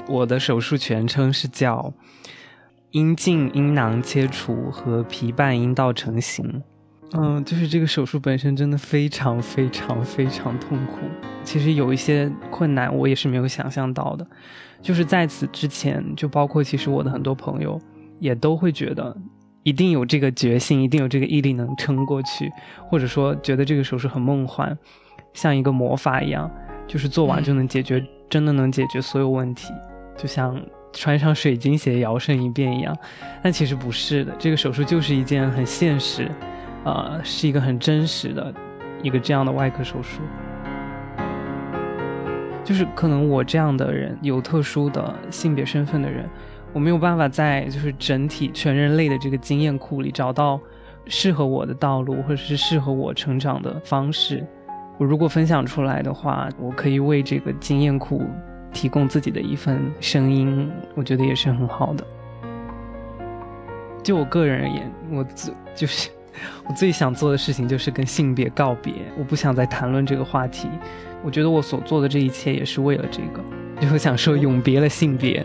我的手术全称是叫阴茎阴囊切除和皮瓣阴道成型。就是这个手术本身真的非常非常非常痛苦，其实有一些困难我也是没有想象到的，就是在此之前，就包括其实我的很多朋友也都会觉得一定有这个决心，一定有这个毅力能撑过去，或者说觉得这个手术很梦幻，像一个魔法一样，就是做完就能解决，真的能解决所有问题，就像穿上水晶鞋摇身一变一样。但其实不是的，这个手术就是一件很现实是一个很真实的一个这样的外科手术。就是可能我这样的人，有特殊的性别身份的人，我没有办法在就是整体全人类的这个经验库里找到适合我的道路，或者是适合我成长的方式。我如果分享出来的话，我可以为这个经验库提供自己的一份声音，我觉得也是很好的。就我个人而言，我最想做的事情就是跟性别告别，我不想再谈论这个话题。我觉得我所做的这一切也是为了这个，就想说永别了性别。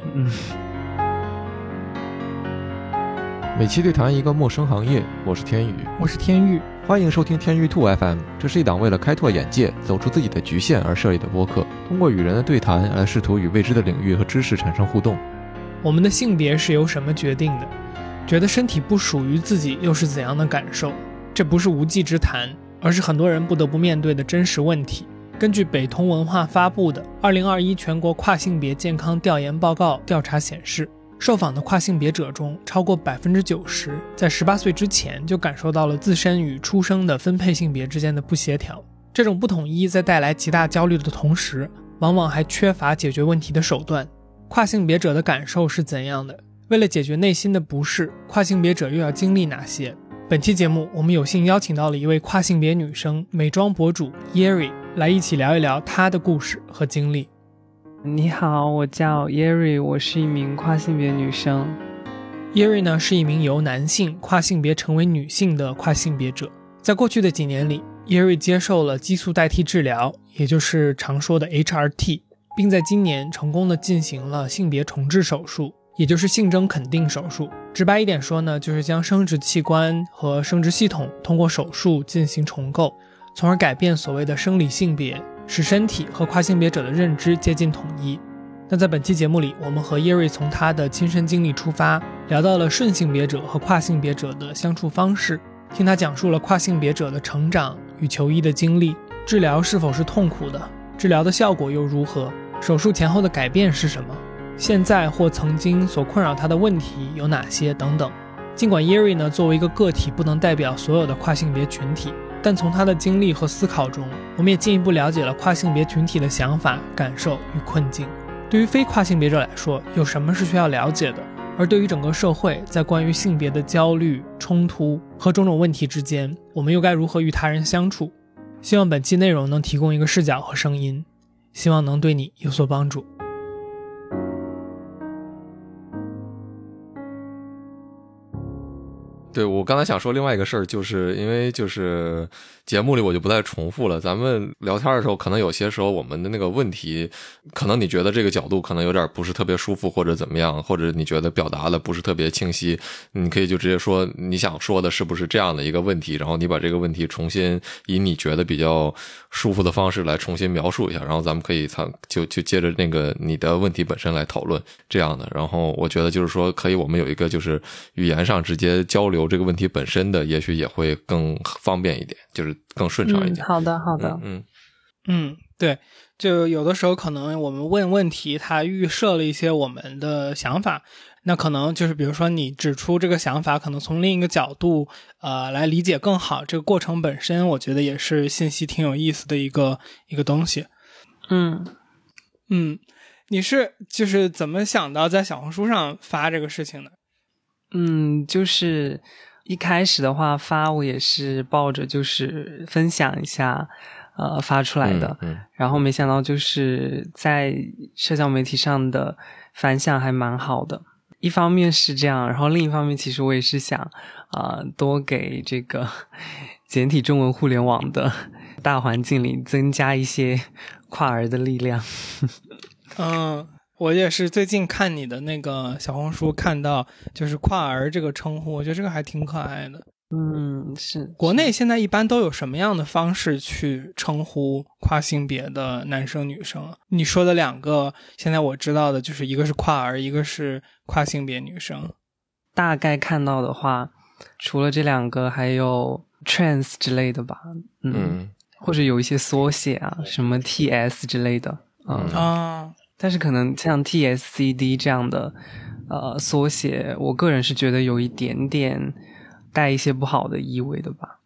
每期对谈一个陌生行业，我是天宇， 我是天宇， 欢迎收听天宇兔 FM。 这是一档为了开拓眼界，走出自己的局限而设立的播客，通过与人的对谈来试图与未知的领域和知识产生互动。 我们的性别是由什么决定的？觉得身体不属于自己又是怎样的感受？这不是无稽之谈，而是很多人不得不面对的真实问题。根据北通文化发布的2021全国跨性别健康调研报告调查显示，受访的跨性别者中，超过90%在18岁之前就感受到了自身与出生的分配性别之间的不协调。这种不统一在带来极大焦虑的同时，往往还缺乏解决问题的手段。跨性别者的感受是怎样的？为了解决内心的不适，跨性别者又要经历哪些？本期节目我们有幸邀请到了一位跨性别女生，美妆博主 Yeri 来一起聊一聊她的故事和经历。 你好，我叫 Yeri， 我是一名跨性别女生。 Yeri 呢是一名由男性跨性别成为女性的跨性别者。在过去的几年里， Yeri 接受了激素代替治疗，也就是常说的 HRT， 并在今年成功的进行了性别重置手术，也就是性征肯定手术。直白一点说呢，就是将生殖器官和生殖系统通过手术进行重构，从而改变所谓的生理性别，使身体和跨性别者的认知接近统一。那在本期节目里，我们和 Yeri 从她的亲身经历出发，聊到了顺性别者和跨性别者的相处方式，听她讲述了跨性别者的成长与求医的经历，治疗是否是痛苦的，治疗的效果又如何，手术前后的改变是什么，现在或曾经所困扰她的问题有哪些等等。尽管 Yeri 呢作为一个个体不能代表所有的跨性别群体，但从她的经历和思考中，我们也进一步了解了跨性别群体的想法、感受与困境。对于非跨性别者来说，有什么是需要了解的？而对于整个社会，在关于性别的焦虑、冲突和种种问题之间，我们又该如何与他人相处？希望本期内容能提供一个视角和声音，希望能对你有所帮助。 对，我刚才想说另外一个事儿，就是因为就是节目里我就不再重复了，咱们聊天的时候可能有些时候我们的那个问题，可能你觉得这个角度可能有点不是特别舒服或者怎么样，或者你觉得表达的不是特别清晰，你可以就直接说你想说的是不是这样的一个问题，然后你把这个问题重新以你觉得比较舒服的方式来重新描述一下，然后咱们可以就接着那个你的问题本身来讨论这样的。然后我觉得就是说可以我们有一个就是语言上直接交流这个问题本身的，也许也会更方便一点，就是更顺畅一点。 好的好的。 对，就有的时候可能我们问问题，它预设了一些我们的想法，那可能就是比如说你指出这个想法可能从另一个角度来理解更好，这个过程本身我觉得也是信息挺有意思的一个东西。你是就是怎么想到在小红书上发这个事情的？ 就是一开始的话发我也是抱着就是分享一下发出来的，然后没想到就是在社交媒体上的反响还蛮好的。一方面是这样，然后另一方面其实我也是想多给这个简体中文互联网的大环境里增加一些跨儿的力量。 我也是最近看你的那个小红书看到就是跨儿这个称呼，我觉得这个还挺可爱的。 是。 国内现在一般都有什么样的方式去称呼跨性别的男生女生？你说的2个现在我知道的就是一个是跨儿，一个是跨性别女生。 大概看到的话，除了这2个还有 trans 之类的吧。或者有一些缩写啊，什么 TS 之类的。但是可能像 TSCD 这样的缩写，我个人是觉得有一点点带一些不好的意味的吧。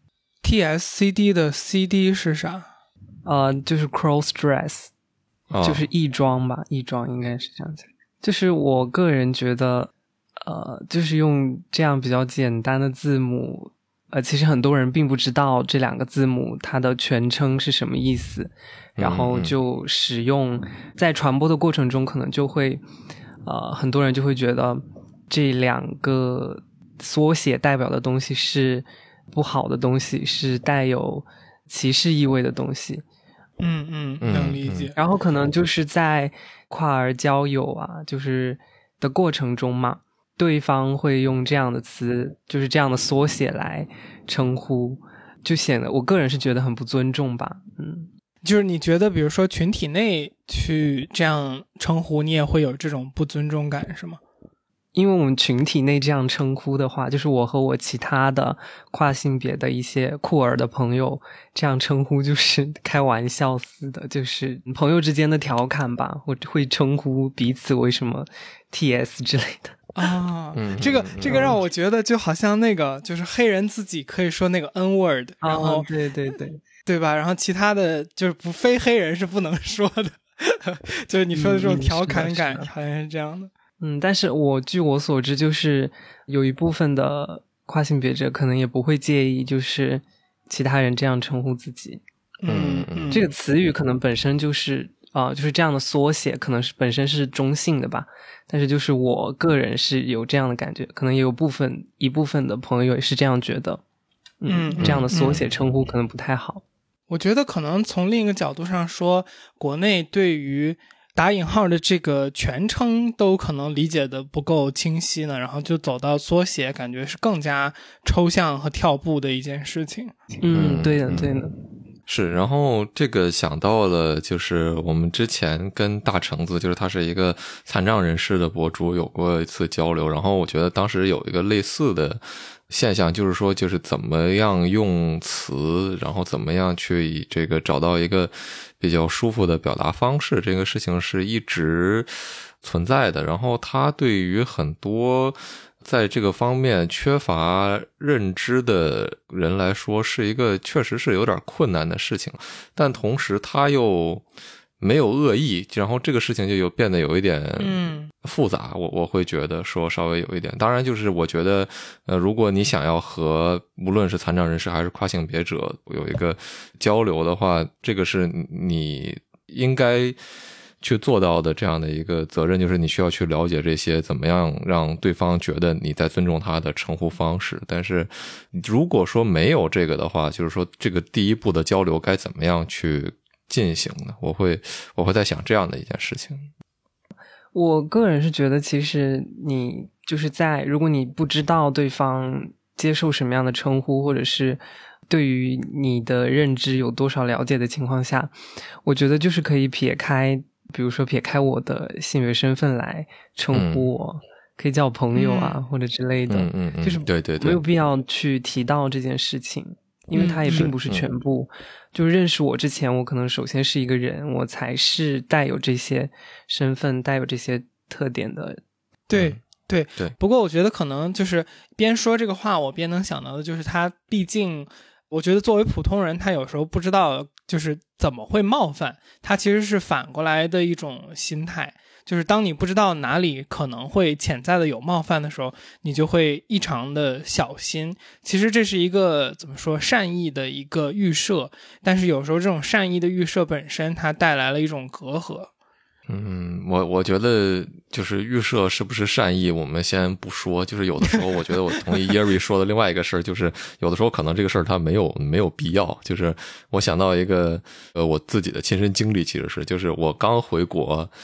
TSCD 的 CD 是啥？ 就是 cross dress，就是异装吧，异装应该是这样子。就是我个人觉得就是用这样比较简单的字母，其实很多人并不知道这2个字母它的全称是什么意思，然后就使用在传播的过程中，可能就会很多人就会觉得这2个缩写代表的东西是不好的东西，是带有歧视意味的东西。 能理解。 然后可能就是在跨儿交友啊，就是的过程中嘛，对方会用这样的词，就是这样的缩写来称呼，就显得我个人是觉得很不尊重吧。 就是你觉得比如说群体内去这样称呼，你也会有这种不尊重感是吗？ 因为我们群体内这样称呼的话，就是我和我其他的跨性别的一些酷儿的朋友这样称呼，就是开玩笑似的，就是朋友之间的调侃吧，我会称呼彼此为什么 TS 之类的。 这个让我觉得就好像那个就是黑人自己可以说那个 N word， 然后对吧？然后其他的就是不非黑人是不能说的，就是你说的这种调侃感好像是这样的。 但是据我所知，就是有一部分的跨性别者可能也不会介意，就是其他人这样称呼自己。这个词语可能本身就是就是这样的缩写，可能是本身是中性的吧。但是就是我个人是有这样的感觉，可能也有一部分的朋友也是这样觉得。这样的缩写称呼可能不太好。 我觉得可能从另一个角度上说，国内对于打引号的这个全称都可能理解的不够清晰呢，然后就走到缩写，感觉是更加抽象和跳步的一件事情。 对的。 是，然后这个想到了，就是我们之前跟大橙子，就是他是一个残障人士的博主，有过一次交流，然后我觉得当时有一个类似的现象，就是说就是怎么样用词，然后怎么样去这个找到一个比较舒服的表达方式，这个事情是一直存在的。然后他对于很多在这个方面缺乏认知的人来说，是一个确实是有点困难的事情，但同时他又没有恶意，然后这个事情就变得有一点复杂。我会觉得说稍微有一点，当然就是我觉得如果你想要和无论是残障人士还是跨性别者有一个交流的话，这个是你应该去做到的这样的一个责任，就是你需要去了解这些怎么样让对方觉得你在尊重他的称呼方式。但是如果说没有这个的话，就是说这个第一步的交流该怎么样去进行呢？我会在想这样的一件事情。 我个人是觉得，其实你就是如果你不知道对方接受什么样的称呼，或者是对于你的认知有多少了解的情况下，我觉得就是可以撇开，比如说撇开我的性别身份来称呼我，可以叫我朋友啊，或者之类的，就是对， 没有必要去提到这件事情，因为它也并不是全部。就是认识我之前，我可能首先是一个人，我才是带有这些身份、带有这些特点的。 对。不过我觉得可能就是边说这个话，我边能想到的就是他毕竟。我觉得作为普通人，他有时候不知道就是怎么会冒犯，他其实是反过来的一种心态，就是当你不知道哪里可能会潜在的有冒犯的时候，你就会异常的小心。其实这是一个怎么说善意的一个预设，但是有时候这种善意的预设本身它带来了一种隔阂。 我觉得就是预设是不是善意我们先不说，就是有的时候我觉得我同意耶瑞说的另外一个事儿，就是有的时候可能这个事儿它没有必要。就是我想到一个我自己的亲身经历，其实是就是我刚回国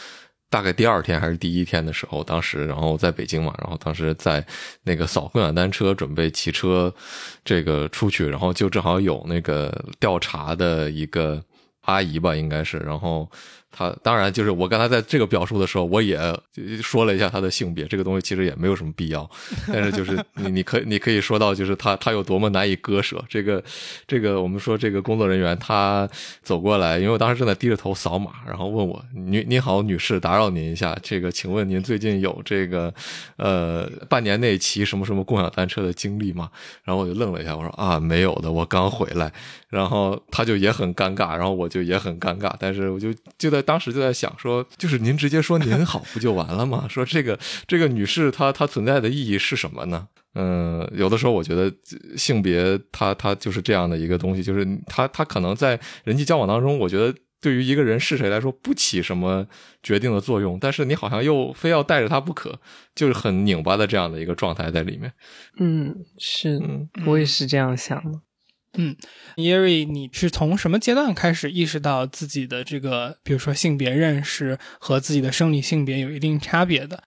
大概第2天还是第1天的时候，当时然后在北京嘛，然后当时在那个扫共享单车，准备骑车这个出去，然后就正好有那个调查的一个阿姨吧，应该是，然后他当然就是我刚才在这个表述的时候，我也说了一下他的性别，这个东西其实也没有什么必要，但是就是你可以说到就是他有多么难以割舍。这个我们说这个工作人员他走过来，因为我当时正在低着头扫码，然后问我你好女士，打扰您一下，这个请问您最近有这个半年内骑什么什么共享单车的经历吗？然后我就愣了一下，我说啊没有的，我刚回来。然后他就也很尴尬，然后我就也很尴尬，但是我就在当时就在想说，就是您直接说您好不就完了吗？说这个女士她存在的意义是什么呢？有的时候我觉得性别它就是这样的一个东西，就是它可能在人际交往当中，我觉得对于一个人是谁来说不起什么决定的作用，但是你好像又非要带着它不可，就是很拧巴的这样的一个状态在里面。 是，我也是这样想的。 Yeri， 你是从什么阶段开始意识到自己的这个，比如说性别认识和自己的生理性别有一定差别的？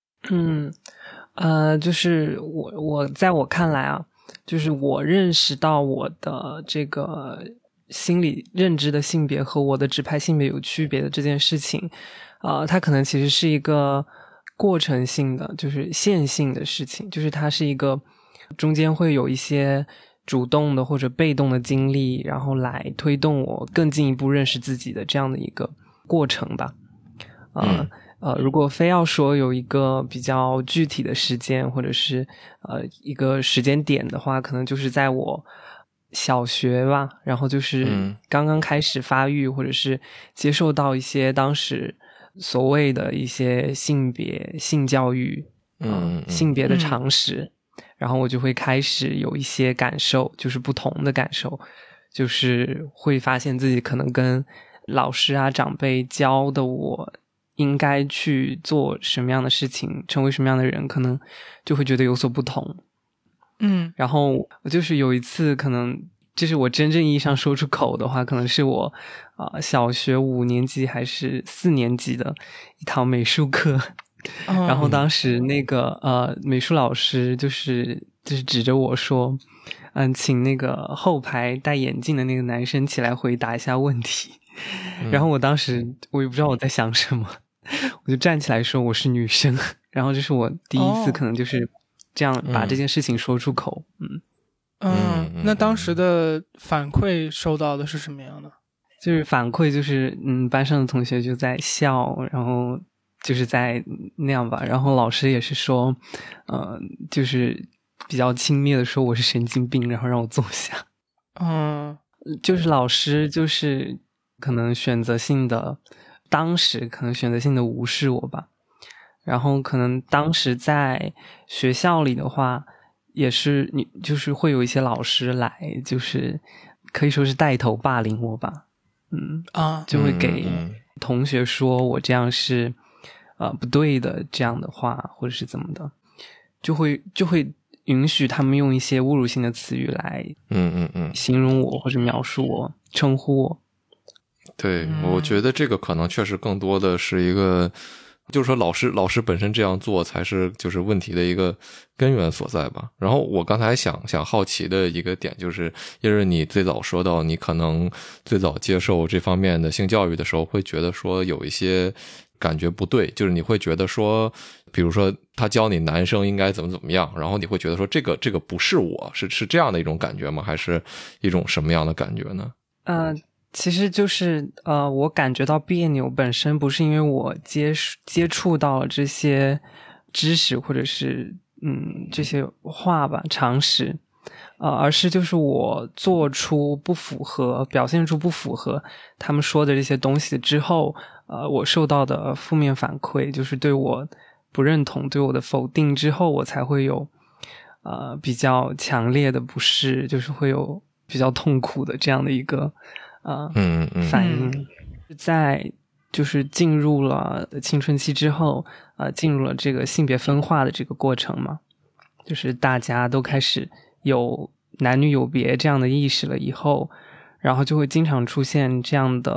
就是我在我看来啊，就是我认识到我的这个心理认知的性别和我的指派性别有区别的这件事情，它可能其实是一个过程性的，就是线性的事情，就是它是一个中间会有一些主动的或者被动的经历，然后来推动我更进一步认识自己的这样的一个过程吧。如果非要说有一个比较具体的时间或者是一个时间点的话，可能就是在我小学吧，然后就是刚刚开始发育，或者是接受到一些当时所谓的一些性别性教育性别的常识，然后我就会开始有一些感受，就是不同的感受，就是会发现自己可能跟老师啊长辈教的我应该去做什么样的事情，成为什么样的人，可能就会觉得有所不同。然后我就是有一次，可能就是我真正意义上说出口的话，可能是我小学5年级还是4年级的一堂美术课。然后当时那个美术老师就是指着我说，请那个后排戴眼镜的那个男生起来回答一下问题。然后我当时我也不知道我在想什么，我就站起来说我是女生。然后这是我第一次可能就是这样把这件事情说出口。 那当时的反馈收到的是什么样的？ 就是反馈就是班上的同学就在笑，然后就是在那样吧，然后老师也是说就是比较轻蔑的说我是神经病，然后让我坐下。就是老师就是可能选择性的当时可能选择性的无视我吧。然后可能当时在学校里的话也是你就是会有一些老师来，就是可以说是带头霸凌我吧。就会给同学说我这样是不对的这样的话，或者是怎么的，就会允许他们用一些侮辱性的词语来形容我或者描述我称呼我。 对，我觉得这个可能确实更多的是一个就是说老师本身这样做才是就是问题的一个根源所在吧。然后我刚才想好奇的一个点就是，因为你最早说到你可能最早接受这方面的性教育的时候会觉得说有一些感觉不对，就是你会觉得说比如说他教你男生应该怎么样，然后你会觉得说这个不是我，是这样的一种感觉吗？还是一种什么样的感觉呢？ 其实就是我感觉到别扭本身不是因为我接触到了这些知识或者是这些话吧常识，而是就是我做出不符合表现出不符合他们说的这些东西之后，我受到的负面反馈就是对我不认同对我的否定之后，我才会有比较强烈的不适，就是会有比较痛苦的这样的一个反应。在就是进入了青春期之后进入了这个性别分化的这个过程嘛，就是大家都开始有男女有别这样的意识了以后，然后就会经常出现这样的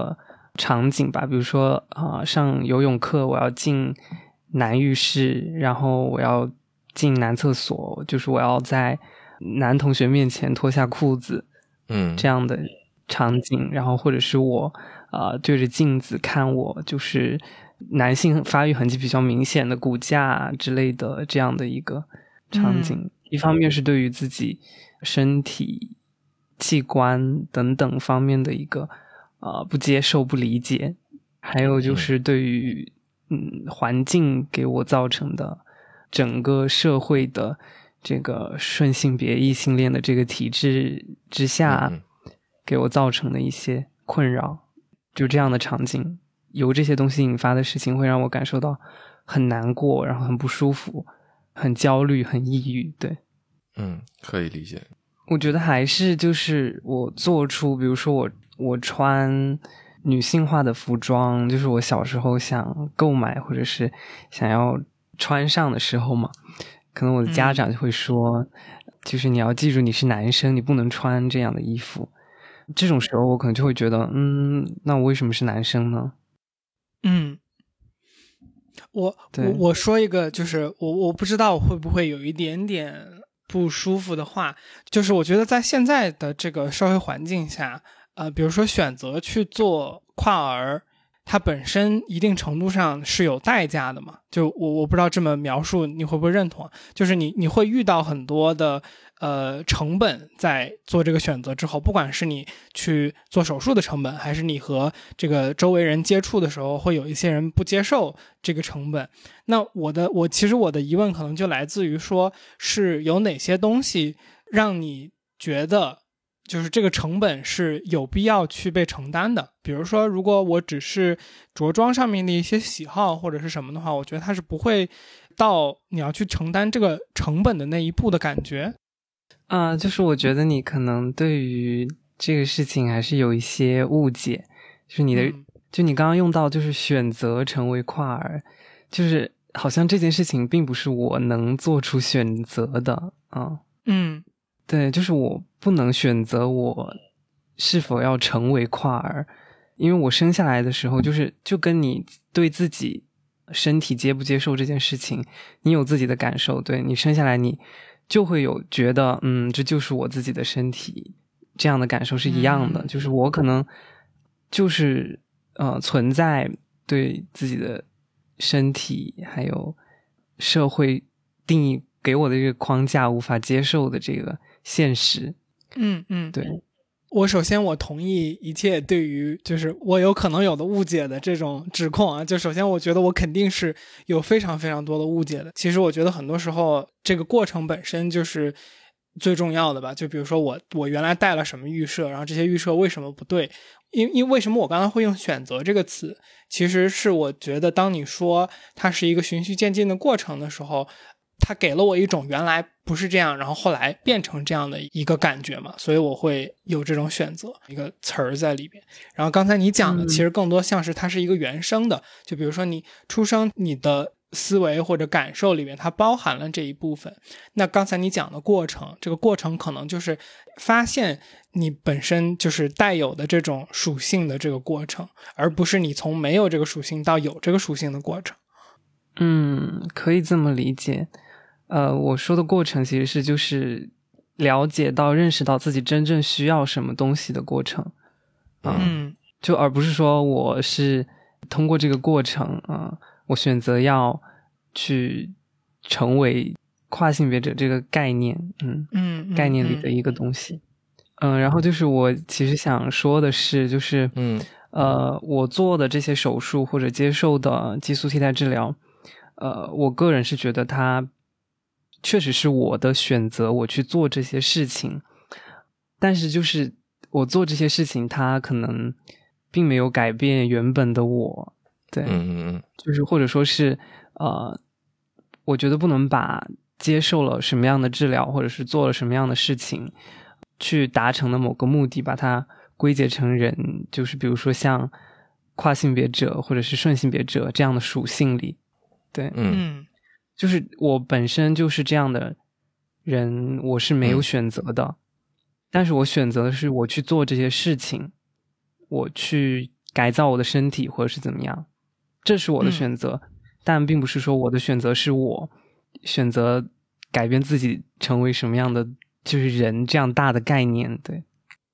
场景吧，比如说上游泳课我要进男浴室，然后我要进男厕所，就是我要在男同学面前脱下裤子，这样的场景，然后或者是我对着镜子看我就是男性发育痕迹比较明显的骨架之类的这样的一个场景，一方面是对于自己身体器官等等方面的一个不接受不理解，还有就是对于环境给我造成的整个社会的这个顺性别异性恋的这个体制之下给我造成的一些困扰，就这样的场景由这些东西引发的事情会让我感受到很难过，然后很不舒服，很焦虑，很抑郁。对， 可以理解。 我觉得还是就是我做出比如说我穿女性化的服装，就是我小时候想购买或者是想要穿上的时候嘛，可能我的家长就会说就是你要记住你是男生，你不能穿这样的衣服。这种时候我可能就会觉得那我为什么是男生呢？ 我说一个就是我不知道会不会有一点点不舒服的话，就是我觉得在现在的这个社会环境下比如说选择去做跨儿，它本身一定程度上是有代价的嘛，就我不知道这么描述你会不会认同，就是你会遇到很多的成本在做这个选择之后，不管是你去做手术的成本，还是你和这个周围人接触的时候会有一些人不接受这个成本。那其实我的疑问可能就来自于说是有哪些东西让你觉得就是这个成本是有必要去被承担的。比如说如果我只是着装上面的一些喜好或者是什么的话，我觉得它是不会到你要去承担这个成本的那一步的感觉。 就是我觉得你可能对于这个事情还是有一些误解，就是你的就你刚刚用到就是选择成为跨儿，就是好像这件事情并不是我能做出选择的对，就是我不能选择我是否要成为跨儿，因为我生下来的时候就跟你对自己身体接不接受这件事情，你有自己的感受，对，你生下来你就会有觉得这就是我自己的身体，这样的感受是一样的，就是我可能就是存在对自己的身体还有社会定义给我的这个框架无法接受的这个现实。对， 我首先我同意一切对于就是我有可能有的误解的这种指控啊，就首先我觉得我肯定是有非常非常多的误解的。其实我觉得很多时候这个过程本身就是最重要的吧，就比如说我原来带了什么预设，然后这些预设为什么不对，因为什么我刚才会用选择这个词，其实是我觉得当你说它是一个循序渐进的过程的时候，它给了我一种原来不是这样，然后后来变成这样的一个感觉嘛，所以我会有这种选择一个词儿在里边。然后刚才你讲的其实更多像是它是一个原生的，就比如说你出生你的思维或者感受里面它包含了这一部分。那刚才你讲的过程，这个过程可能就是发现你本身就是带有的这种属性的这个过程，而不是你从没有这个属性到有这个属性的过程。 可以这么理解。我说的过程其实是就是了解到认识到自己真正需要什么东西的过程。就而不是说我是通过这个过程我选择要去成为跨性别者这个概念概念里的一个东西。然后就是我其实想说的是就是我做的这些手术或者接受的激素替代治疗我个人是觉得它确实是我的选择，我去做这些事情，但是就是我做这些事情它可能并没有改变原本的我。对，就是或者说是我觉得不能把接受了什么样的治疗或者是做了什么样的事情去达成的某个目的把它归结成人，就是比如说像跨性别者或者是顺性别者这样的属性里。对，就是我本身就是这样的人，我是没有选择的，但是我选择的是我去做这些事情，我去改造我的身体或者是怎么样，这是我的选择，但并不是说我的选择是我选择改变自己成为什么样的就是人这样大的概念。对，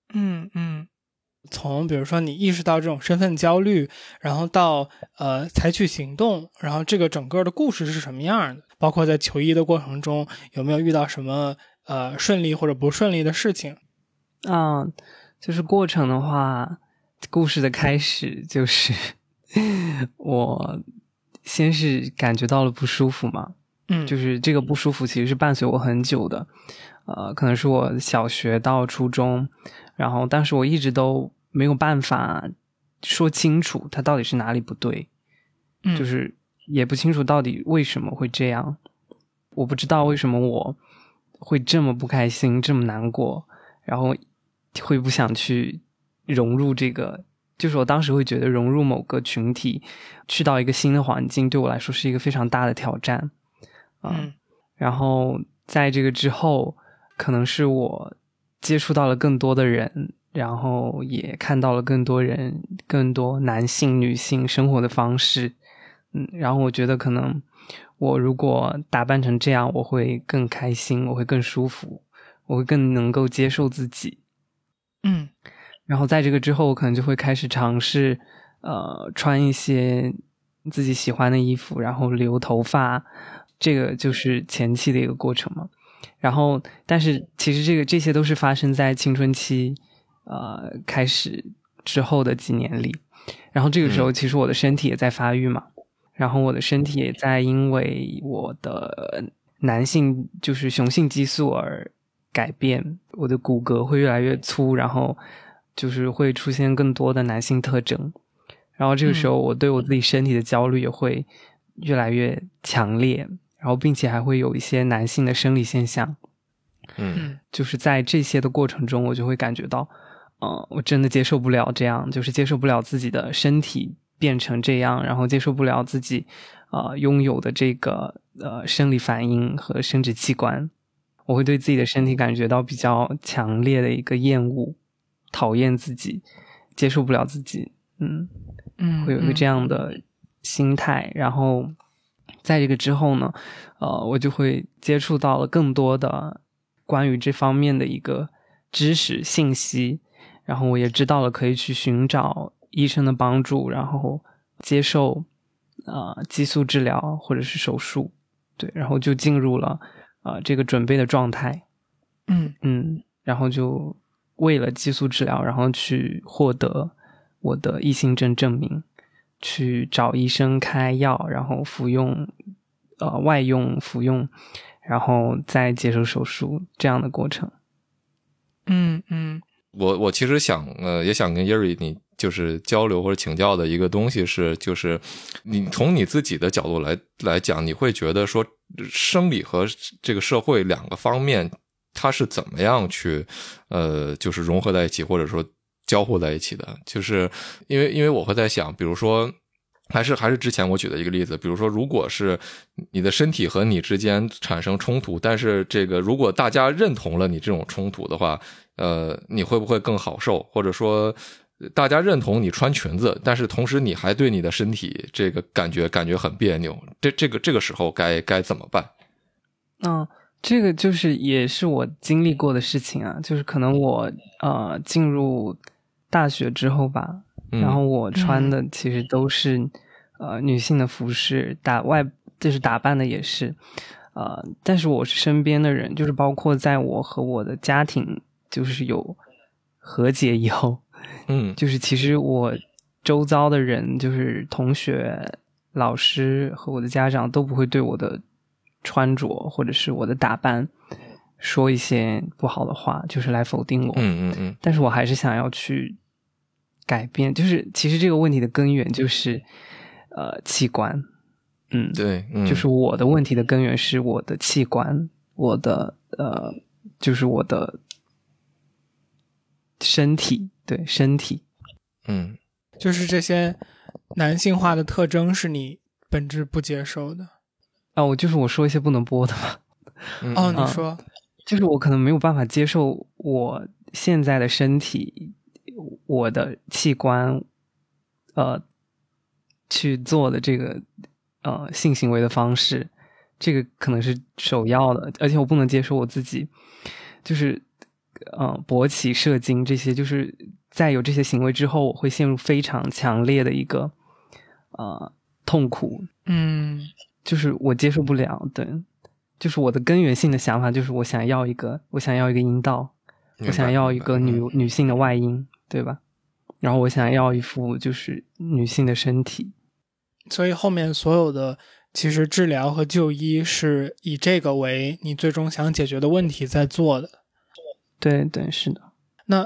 从比如说你意识到这种身份焦虑，然后到采取行动，然后这个整个的故事是什么样的，包括在求医的过程中有没有遇到什么顺利或者不顺利的事情。 就是过程的话，故事的开始就是我先是感觉到了不舒服嘛，就是这个不舒服其实是伴随我很久的，可能是我小学到初中，然后但是我一直都没有办法说清楚它到底是哪里不对，就是也不清楚到底为什么会这样，我不知道为什么我会这么不开心，这么难过，然后会不想去融入这个，就是我当时会觉得融入某个群体，去到一个新的环境对我来说是一个非常大的挑战。然后在这个之后可能是我接触到了更多的人，然后也看到了更多人，更多男性女性生活的方式，然后我觉得可能我如果打扮成这样我会更开心，我会更舒服，我会更能够接受自己。然后在这个之后我可能就会开始尝试穿一些自己喜欢的衣服，然后留头发，这个就是前期的一个过程嘛。然后但是其实这些都是发生在青春期开始之后的几年里，然后这个时候其实我的身体也在发育嘛，然后我的身体也在因为我的男性就是雄性激素而改变，我的骨骼会越来越粗，然后就是会出现更多的男性特征，然后这个时候我对我自己身体的焦虑也会越来越强烈，然后并且还会有一些男性的生理现象。就是在这些的过程中我就会感觉到我真的接受不了这样，就是接受不了自己的身体变成这样，然后接受不了自己拥有的这个生理反应和生殖器官，我会对自己的身体感觉到比较强烈的一个厌恶，讨厌自己，接受不了自己，会有一个这样的心态。然后在这个之后呢我就会接触到了更多的关于这方面的一个知识信息，然后我也知道了可以去寻找医生的帮助，然后接受激素治疗或者是手术。对，然后就进入了这个准备的状态。然后就为了激素治疗，然后去获得我的异性症证明，去找医生开药，然后服用外用服用，然后再接受手术，这样的过程。 我其实也想跟 Yuri 你就是交流或者请教的一个东西是，就是你从你自己的角度来讲，你会觉得说生理和这个社会两个方面它是怎么样去就是融合在一起，或者说交互在一起的。就是因为我会在想，比如说还是之前我举的一个例子，比如说如果是你的身体和你之间产生冲突，但是这个如果大家认同了你这种冲突的话，你会不会更好受？或者说大家认同你穿裙子，但是同时你还对你的身体这个感觉很别扭，这个时候该怎么办？ 这个就是也是我经历过的事情啊，就是可能我进入大学之后吧，然后我穿的其实都是女性的服饰，就是打扮的也是但是我是身边的人，就是包括在我和我的家庭就是有和解以后，就是其实我周遭的人，就是同学、老师和我的家长都不会对我的穿着或者是我的打扮说一些不好的话，就是来否定我。但是我还是想要去改变，就是其实这个问题的根源就是器官。 对， 就是我的问题的根源是我的器官，我的就是我的身体，对，身体。 就是这些男性化的特征是你本质不接受的。 我说一些不能播的吧。 你说。 就是我可能没有办法接受我现在的身体，我的器官， 去做的这个性行为的方式，这个可能是首要的。而且我不能接受我自己就是勃起射精这些，就是在有这些行为之后我会陷入非常强烈的一个痛苦，就是我接受不了。对，就是我的根源性的想法就是我想要一个阴道，我想要一个女性的外阴，对吧？然后我想要一副就是女性的身体。 所以后面所有的其实治疗和就医是以这个为你最终想解决的问题在做的。 对对，是的。 那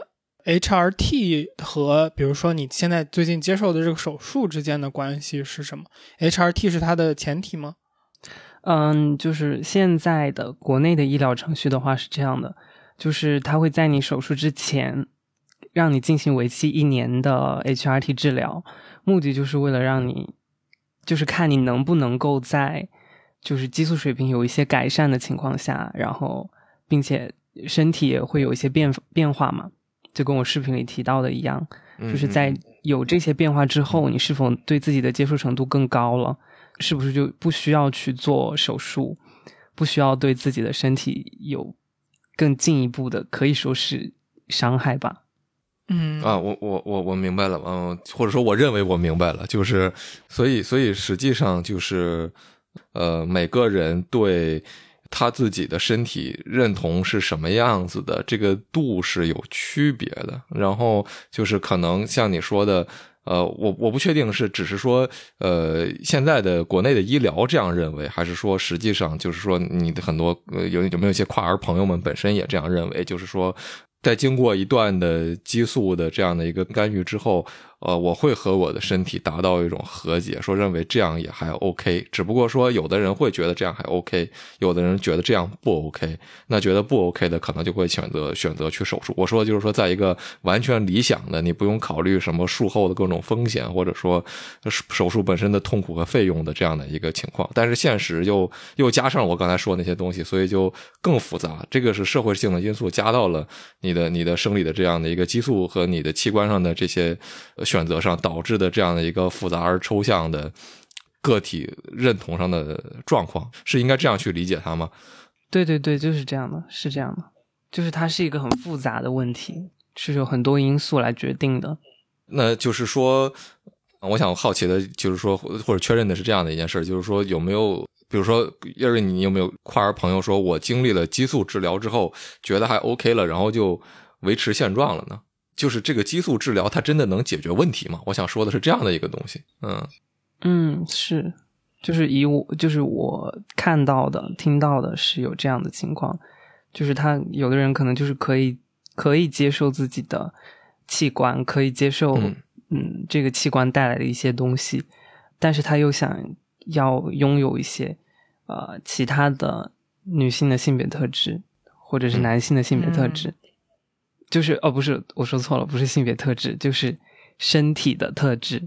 HRT 和比如说你现在最近接受的这个手术之间的关系是什么？ HRT 是它的前提吗？ 就是现在的国内的医疗程序的话是这样的，就是它会在你手术之前让你进行为期1年的 HRT 治疗，目的就是为了让你就是看你能不能够在就是激素水平有一些改善的情况下，然后并且身体也会有一些变化嘛，就跟我视频里提到的一样，就是在有这些变化之后，你是否对自己的接受程度更高了，是不是就不需要去做手术，不需要对自己的身体有更进一步的可以说是伤害吧。 我明白了，或者说我认为我明白了，就是所以实际上就是每个人对他自己的身体认同是什么样子的，这个度是有区别的。然后就是可能像你说的我不确定是只是说现在的国内的医疗这样认为，还是说实际上就是说你的很多有没有一些跨儿朋友们本身也这样认为，就是说在经过一段的激素的这样的一个干预之后，我会和我的身体达到一种和解，说认为这样也还 OK， 只不过说有的人会觉得这样还 OK， 有的人觉得这样不 OK， 那觉得不 OK 的可能就会选择去手术。我说的就是说在一个完全理想的，你不用考虑什么术后的各种风险，或者说手术本身的痛苦和费用的这样的一个情况，但是现实又加上我刚才说的那些东西，所以就更复杂。这个是社会性的因素加到了你的生理的这样的一个激素和你的器官上的这些选择上，导致的这样的一个复杂而抽象的个体认同上的状况，是应该这样去理解它吗？ 对对对，就是这样的，是这样的，就是它是一个很复杂的问题，是有很多因素来决定的。 那就是说我想好奇的就是说或者确认的是这样的一件事，就是说有没有比如说叶瑞你有没有跨儿朋友说我经历了激素治疗之后觉得还 OK 了，然后就维持现状了呢？就是这个激素治疗它真的能解决问题吗？我想说的是这样的一个东西。 是，就是我看到的听到的是有这样的情况，就是他有的人可能就是可以接受自己的器官，可以接受这个器官带来的一些东西，但是他又想要拥有一些其他的女性的性别特质或者是男性的性别特质，就是不是，我说错了，不是性别特质，就是身体的特质。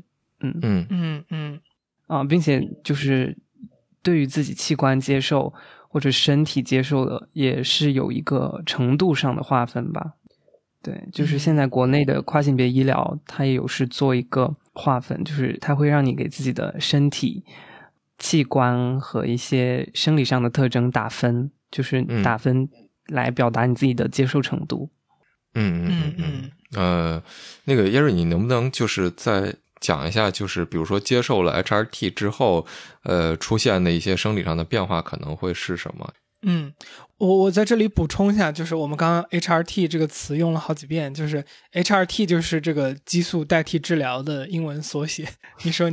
并且就是对于自己器官接受或者身体接受的也是有一个程度上的划分吧。对，就是现在国内的跨性别医疗它也有是做一个划分，就是它会让你给自己的身体器官和一些生理上的特征打分，就是打分来表达你自己的接受程度。 那个耶瑞你能不能就是再讲一下，就是比如说接受了 HRT 之后出现的一些生理上的变化可能会是什么？ 我在这里补充一下，就是我们刚刚 HRT 这个词用了好几遍，就是 HRT 就是这个激素代替治疗的英文缩写。你说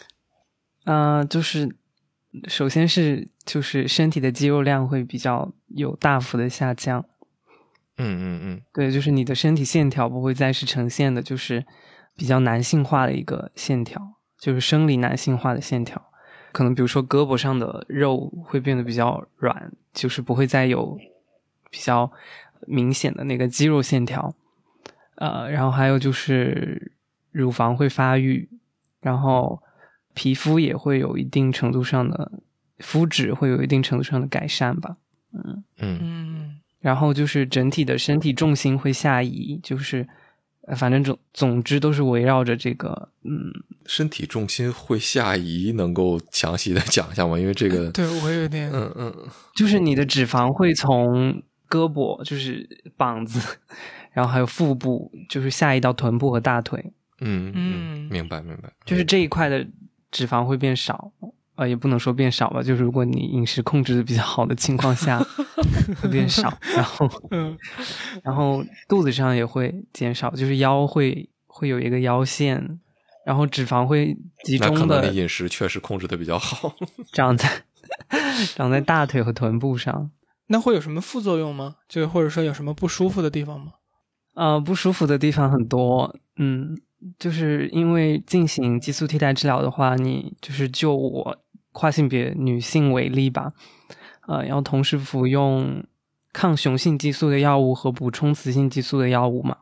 就是首先是就是身体的肌肉量会比较有大幅的下降。对，就是你的身体线条不会再是呈现的就是比较男性化的一个线条，就是生理男性化的线条，可能比如说胳膊上的肉会变得比较软，就是不会再有比较明显的那个肌肉线条。然后还有就是乳房会发育，然后皮肤也会有一定程度上的，肤质会有一定程度上的改善吧。然后就是整体的身体重心会下移，就是反正总之都是围绕着这个身体重心会下移，能够详细的讲一下吗？因为这个对我有点就是你的脂肪会从胳膊，就是膀子，然后还有腹部，就是下移到臀部和大腿。 明白。 就是这一块的脂肪会变少，也不能说变少吧，就是如果你饮食控制的比较好的情况下会变少，然后肚子上也会减少，就是腰会有一个腰线，然后脂肪会集中的。 那可能你饮食确实控制的比较好， 长在大腿和臀部上。 那会有什么副作用吗？就或者说有什么不舒服的地方吗？ 不舒服的地方很多，就是因为进行激素替代治疗的话，你就是就我跨性别女性为例吧，要同时服用抗雄性激素的药物和补充雌性激素的药物嘛。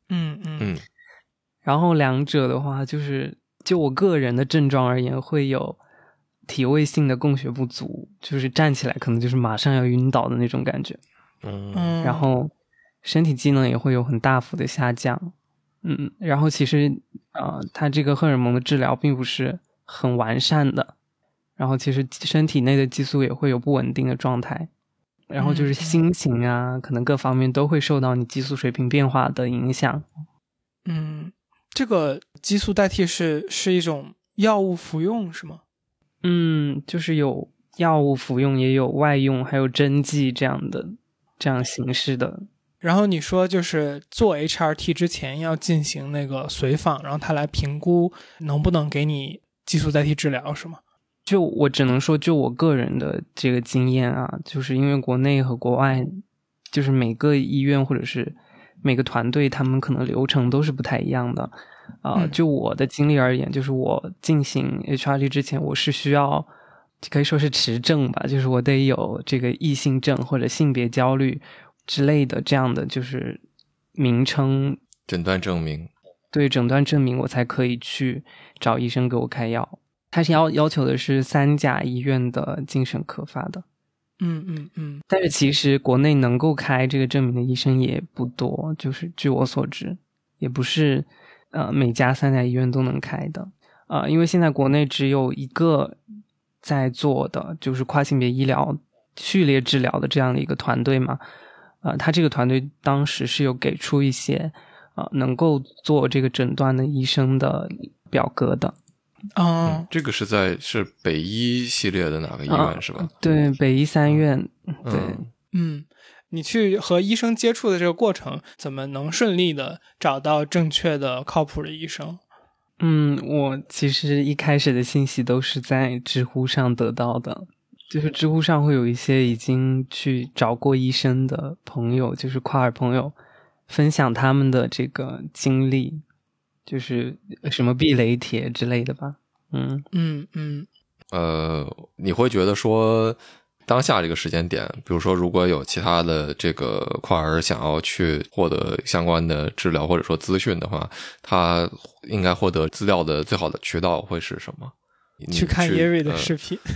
然后两者的话，就我个人的症状而言，会有体位性的供血不足，就是站起来可能就是马上要晕倒的那种感觉。然后身体机能也会有很大幅的下降。然后其实它这个荷尔蒙的治疗并不是很完善的，然后其实身体内的激素也会有不稳定的状态，然后就是心情啊，可能各方面都会受到你激素水平变化的影响。 这个激素代替是一种药物服用是吗？ 就是有药物服用，也有外用，还有针剂这样形式的。 然后你说就是做 HRT 之前要进行那个随访，然后他来评估能不能给你激素代替治疗是吗？ 就我只能说就我个人的这个经验啊，就是因为国内和国外就是每个医院或者是每个团队他们可能流程都是不太一样的。就我的经历而言，就是我进行 HRT 之前，我是需要可以说是持证吧，就是我得有这个异性症或者性别焦虑之类的这样的就是名称， 诊断证明。 对，诊断证明我才可以去找医生给我开药。他是要求的是3甲医院的精神科发的。但是其实国内能够开这个证明的医生也不多，就是据我所知也不是每家3甲医院都能开的。因为现在国内只有一个在做的就是跨性别医疗序列治疗的这样的一个团队嘛。他这个团队当时是有给出一些能够做这个诊断的医生的表格的。 这个是北医系列的哪个医院是吧？ 对，北医3院。对。 你去和医生接触的这个过程，怎么能顺利的找到正确的靠谱的医生？ 我其实一开始的信息都是在知乎上得到的，就是知乎上会有一些已经去找过医生的朋友，就是跨儿朋友分享他们的这个经历，就是什么避雷帖之类的吧。 你会觉得说当下这个时间点，比如说如果有其他的这个跨儿想要去获得相关的治疗或者说资讯的话，他应该获得资料的最好的渠道会是什么？ 去看耶瑞的视频。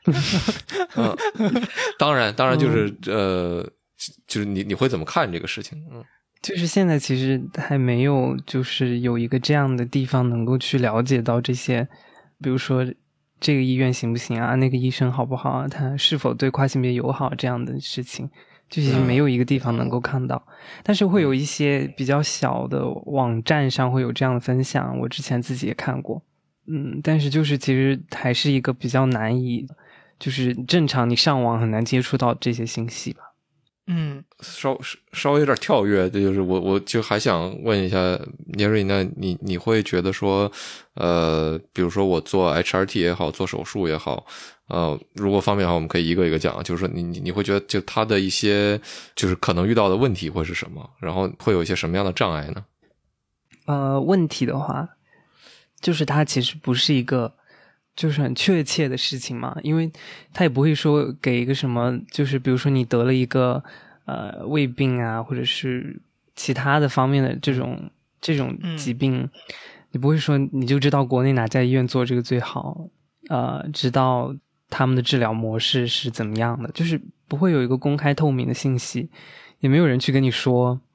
当然就是就是你会怎么看这个事情？ 就是现在其实还没有就是有一个这样的地方能够去了解到这些，比如说这个医院行不行啊，那个医生好不好啊，他是否对跨性别友好这样的事情，就其实没有一个地方能够看到。但是会有一些比较小的网站上会有这样的分享，我之前自己也看过。但是就是其实还是一个比较难以，就是正常你上网很难接触到这些信息吧。 稍微有点跳跃，这就是我就还想问一下耶瑞，那你会觉得说比如说我做 HRT 也好，做手术也好，如果方便的话我们可以一个一个讲，就是说你会觉得就他的一些就是可能遇到的问题会是什么，然后会有一些什么样的障碍呢？ 问题的话就是它其实不是一个就是很确切的事情嘛，因为他也不会说给一个什么，就是比如说你得了一个胃病啊，或者是其他的方面的这种疾病，你不会说你就知道国内哪家医院做这个最好，知道他们的治疗模式是怎么样的，就是不会有一个公开透明的信息，也没有人去跟你说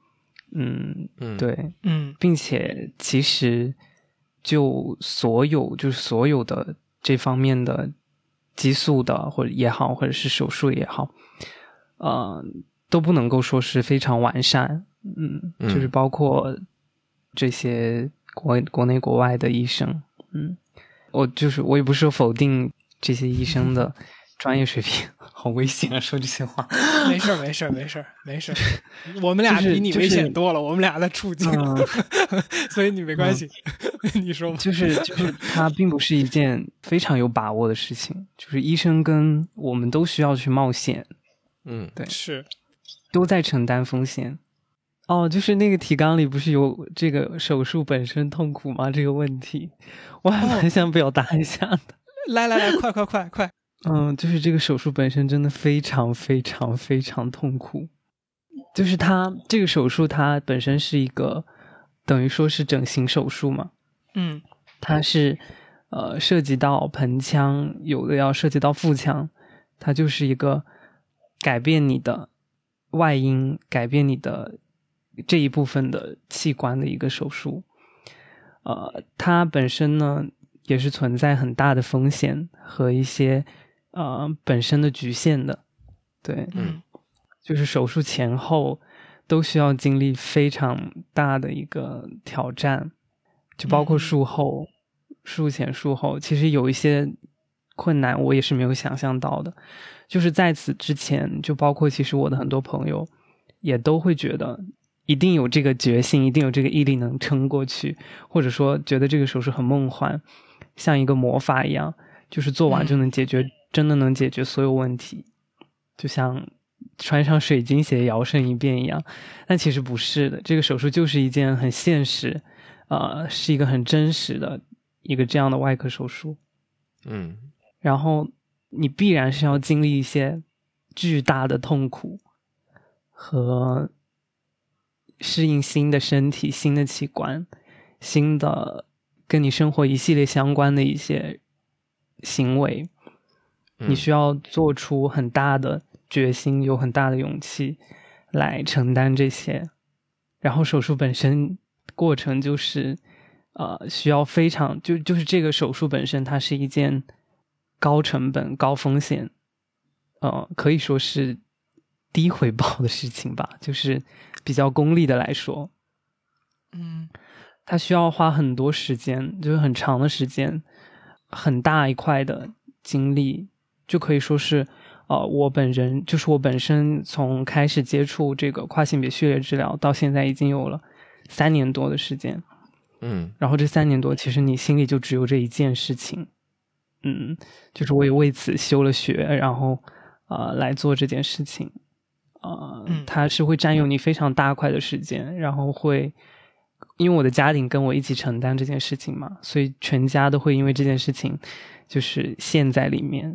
对， 并且其实就所有的这方面的激素的或者也好，或者是手术也好，都不能够说是非常完善。就是包括这些国内国外的医生，我也不是说否定这些医生的专业水平，好危险啊！说这些话。 没事，我们俩比你危险多了，我们俩的处境，所以你没关系。你说吧。 就是它并不是一件非常有把握的事情，就是医生跟我们都需要去冒险。对， 是都在承担风险。就是那个提纲里不是有这个手术本身痛苦吗？这个问题，我还蛮想表达一下的。 来，快！ 就是这个手术本身真的非常非常非常痛苦。就是它这个手术它本身是一个等于说是整形手术嘛。它是涉及到盆腔，有的要涉及到腹腔，它就是一个改变你的外阴，改变你的这一部分的器官的一个手术。它本身呢也是存在很大的风险和一些本身的局限的。对，就是手术前后都需要经历非常大的一个挑战，就包括术后、术前、术后，其实有一些困难我也是没有想象到的。就是在此之前，就包括其实我的很多朋友也都会觉得一定有这个决心，一定有这个毅力能撑过去，或者说觉得这个手术很梦幻，像一个魔法一样，就是做完就能解决，真的能解决所有问题，就像穿上水晶鞋摇身一变一样。但其实不是的，这个手术就是一件很现实，是一个很真实的一个这样的外科手术。然后你必然是要经历一些巨大的痛苦和适应新的身体、新的器官、新的跟你生活一系列相关的一些行为。你需要做出很大的决心，有很大的勇气来承担这些。然后手术本身过程就是需要非常就是这个手术本身它是一件高成本高风险可以说是低回报的事情吧，就是比较功利的来说。它需要花很多时间，就是很长的时间，很大一块的精力，就可以说是我本身从开始接触这个跨性别序列治疗到现在已经有了3年多的时间。然后这3年多其实你心里就只有这一件事情。就是我也为此修了学，然后来做这件事情。它是会占用你非常大块的时间，然后会因为我的家庭跟我一起承担这件事情嘛，所以全家都会因为这件事情就是陷在里面。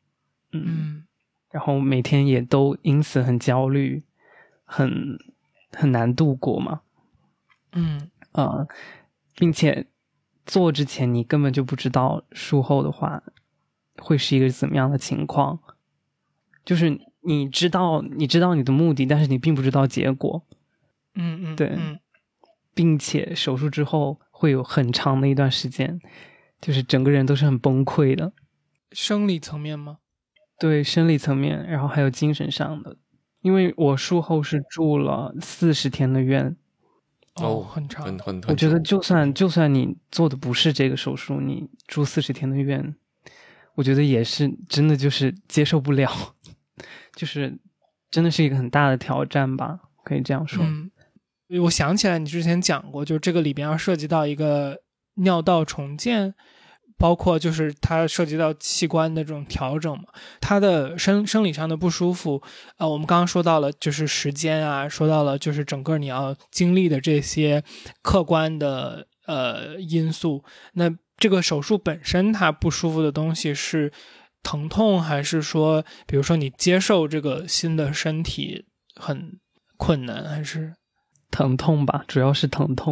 然后每天也都因此很焦虑，很难度过嘛。并且做之前你根本就不知道术后的话会是一个怎么样的情况，就是你知道你的目的，但是你并不知道结果。对。并且手术之后会有很长的一段时间，就是整个人都是很崩溃的。 生理层面吗？ 对，生理层面，然后还有精神上的。因为我术后是住了40天的院。 很长。 我觉得就算你做的不是这个手术，你住40天的院，我觉得也是真的就是接受不了，就是真的是一个很大的挑战吧，可以这样说。 我想起来你之前讲过，就是这个里边要涉及到一个尿道重建，包括就是它涉及到器官的这种调整嘛，它的生理上的不舒服，我们刚刚说到了就是时间啊，说到了就是整个你要经历的这些客观的因素。那这个手术本身它不舒服的东西是疼痛，还是说比如说你接受这个新的身体很困难，还是疼痛吧？主要是疼痛。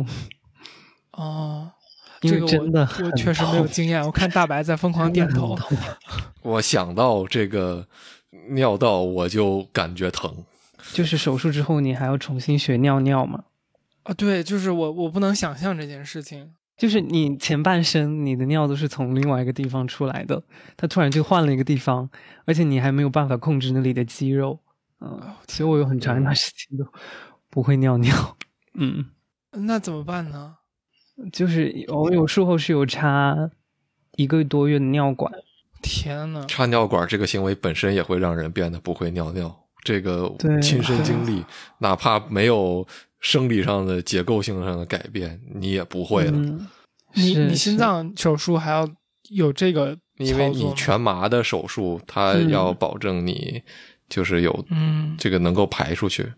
这个真的我确实没有经验，我看大白在疯狂点头。 我想到这个尿道我就感觉疼。 就是手术之后你还要重新学尿尿嘛？ 啊，对，就是我不能想象这件事情。 就是你前半生你的尿都是从另外一个地方出来的，它突然就换了一个地方，而且你还没有办法控制那里的肌肉，所以我有很长一段时间都不会尿尿。 那怎么办呢？ 就是我有术后是有插1个多月的尿管。 天呐， 插尿管这个行为本身也会让人变得不会尿尿，这个亲身经历，哪怕没有生理上的结构性上的改变，你也不会了。 你心脏手术还要有这个操作吗？ 因为你全麻的手术，它要保证你就是有这个能够排出去。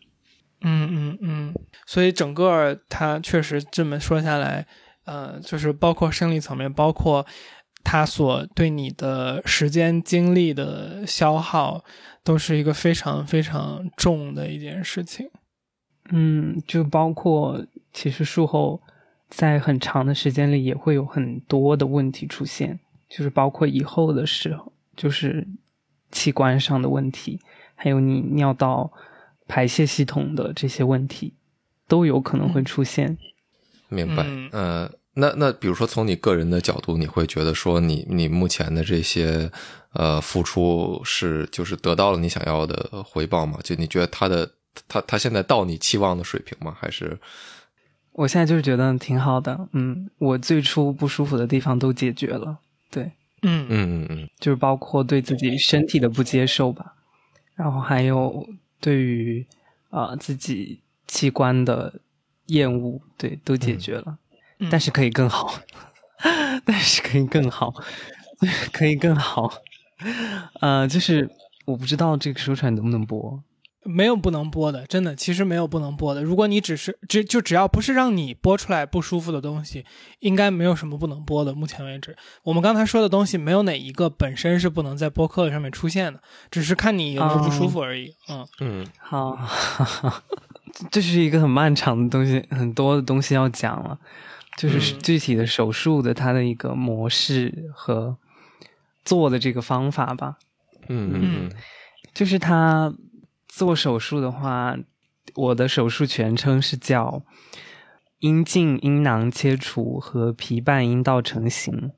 所以整个它确实这么说下来，就是包括生理层面，包括它所对你的时间精力的消耗，都是一个非常非常重的一件事情。 就包括其实术后在很长的时间里也会有很多的问题出现，就是包括以后的时候，就是器官上的问题，还有你尿道排泄系统的这些问题都有可能会出现。 明白。那比如说从你个人的角度，你会觉得说你目前的这些付出就是得到了你想要的回报吗？就你觉得他现在到你期望的水平吗？还是我现在就是觉得挺好的。我最初不舒服的地方都解决了。对。就是包括对自己身体的不接受吧，然后还有对于自己器官的厌恶，对，都解决了。但是可以更好。但是可以更好。可以更好。就是我不知道这个说出来能不能播。 没有不能播的，真的，其实没有不能播的。如果你只要不是让你播出来不舒服的东西，应该没有什么不能播的。目前为止，我们刚才说的东西没有哪一个本身是不能在播客上面出现的，只是看你有没有不舒服而已。 好。这是一个很漫长的东西，很多的东西要讲了，就是具体的手术的它的一个模式和做的这个方法吧。就是他做手术的话，我的手术全称是叫阴茎阴囊切除和皮瓣阴道成型。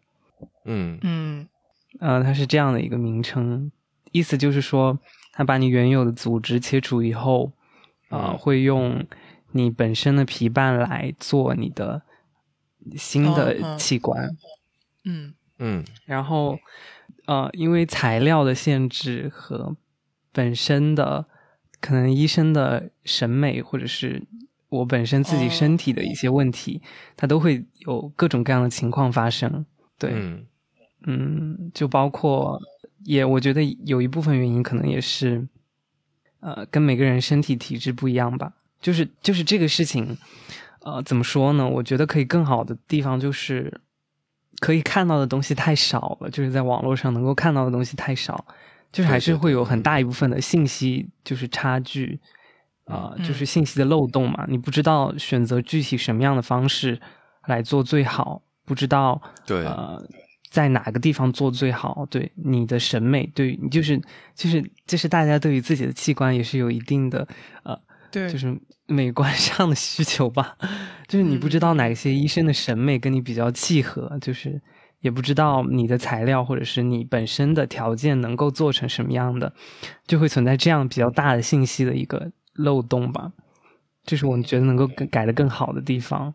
它是这样的一个名称，意思就是说他把你原有的组织切除以后，会用你本身的皮瓣来做你的新的器官。然后因为材料的限制和本身的可能医生的审美，或者是我本身自己身体的一些问题，它都会有各种各样的情况发生。对。就包括我觉得有一部分原因可能也是跟每个人身体体质不一样吧。就是这个事情怎么说呢，我觉得可以更好的地方就是可以看到的东西太少了，就是在网络上能够看到的东西太少，就是还是会有很大一部分的信息就是差距，就是信息的漏洞嘛。你不知道选择具体什么样的方式来做最好，不知道在哪个地方做最好，对你的审美，对你就是大家对于自己的器官也是有一定的对， 就是美观上的需求吧。就是你不知道哪些医生的审美跟你比较契合，就是也不知道你的材料或者是你本身的条件能够做成什么样的，就会存在这样比较大的信息的一个漏洞吧。这是我觉得能够改得更好的地方。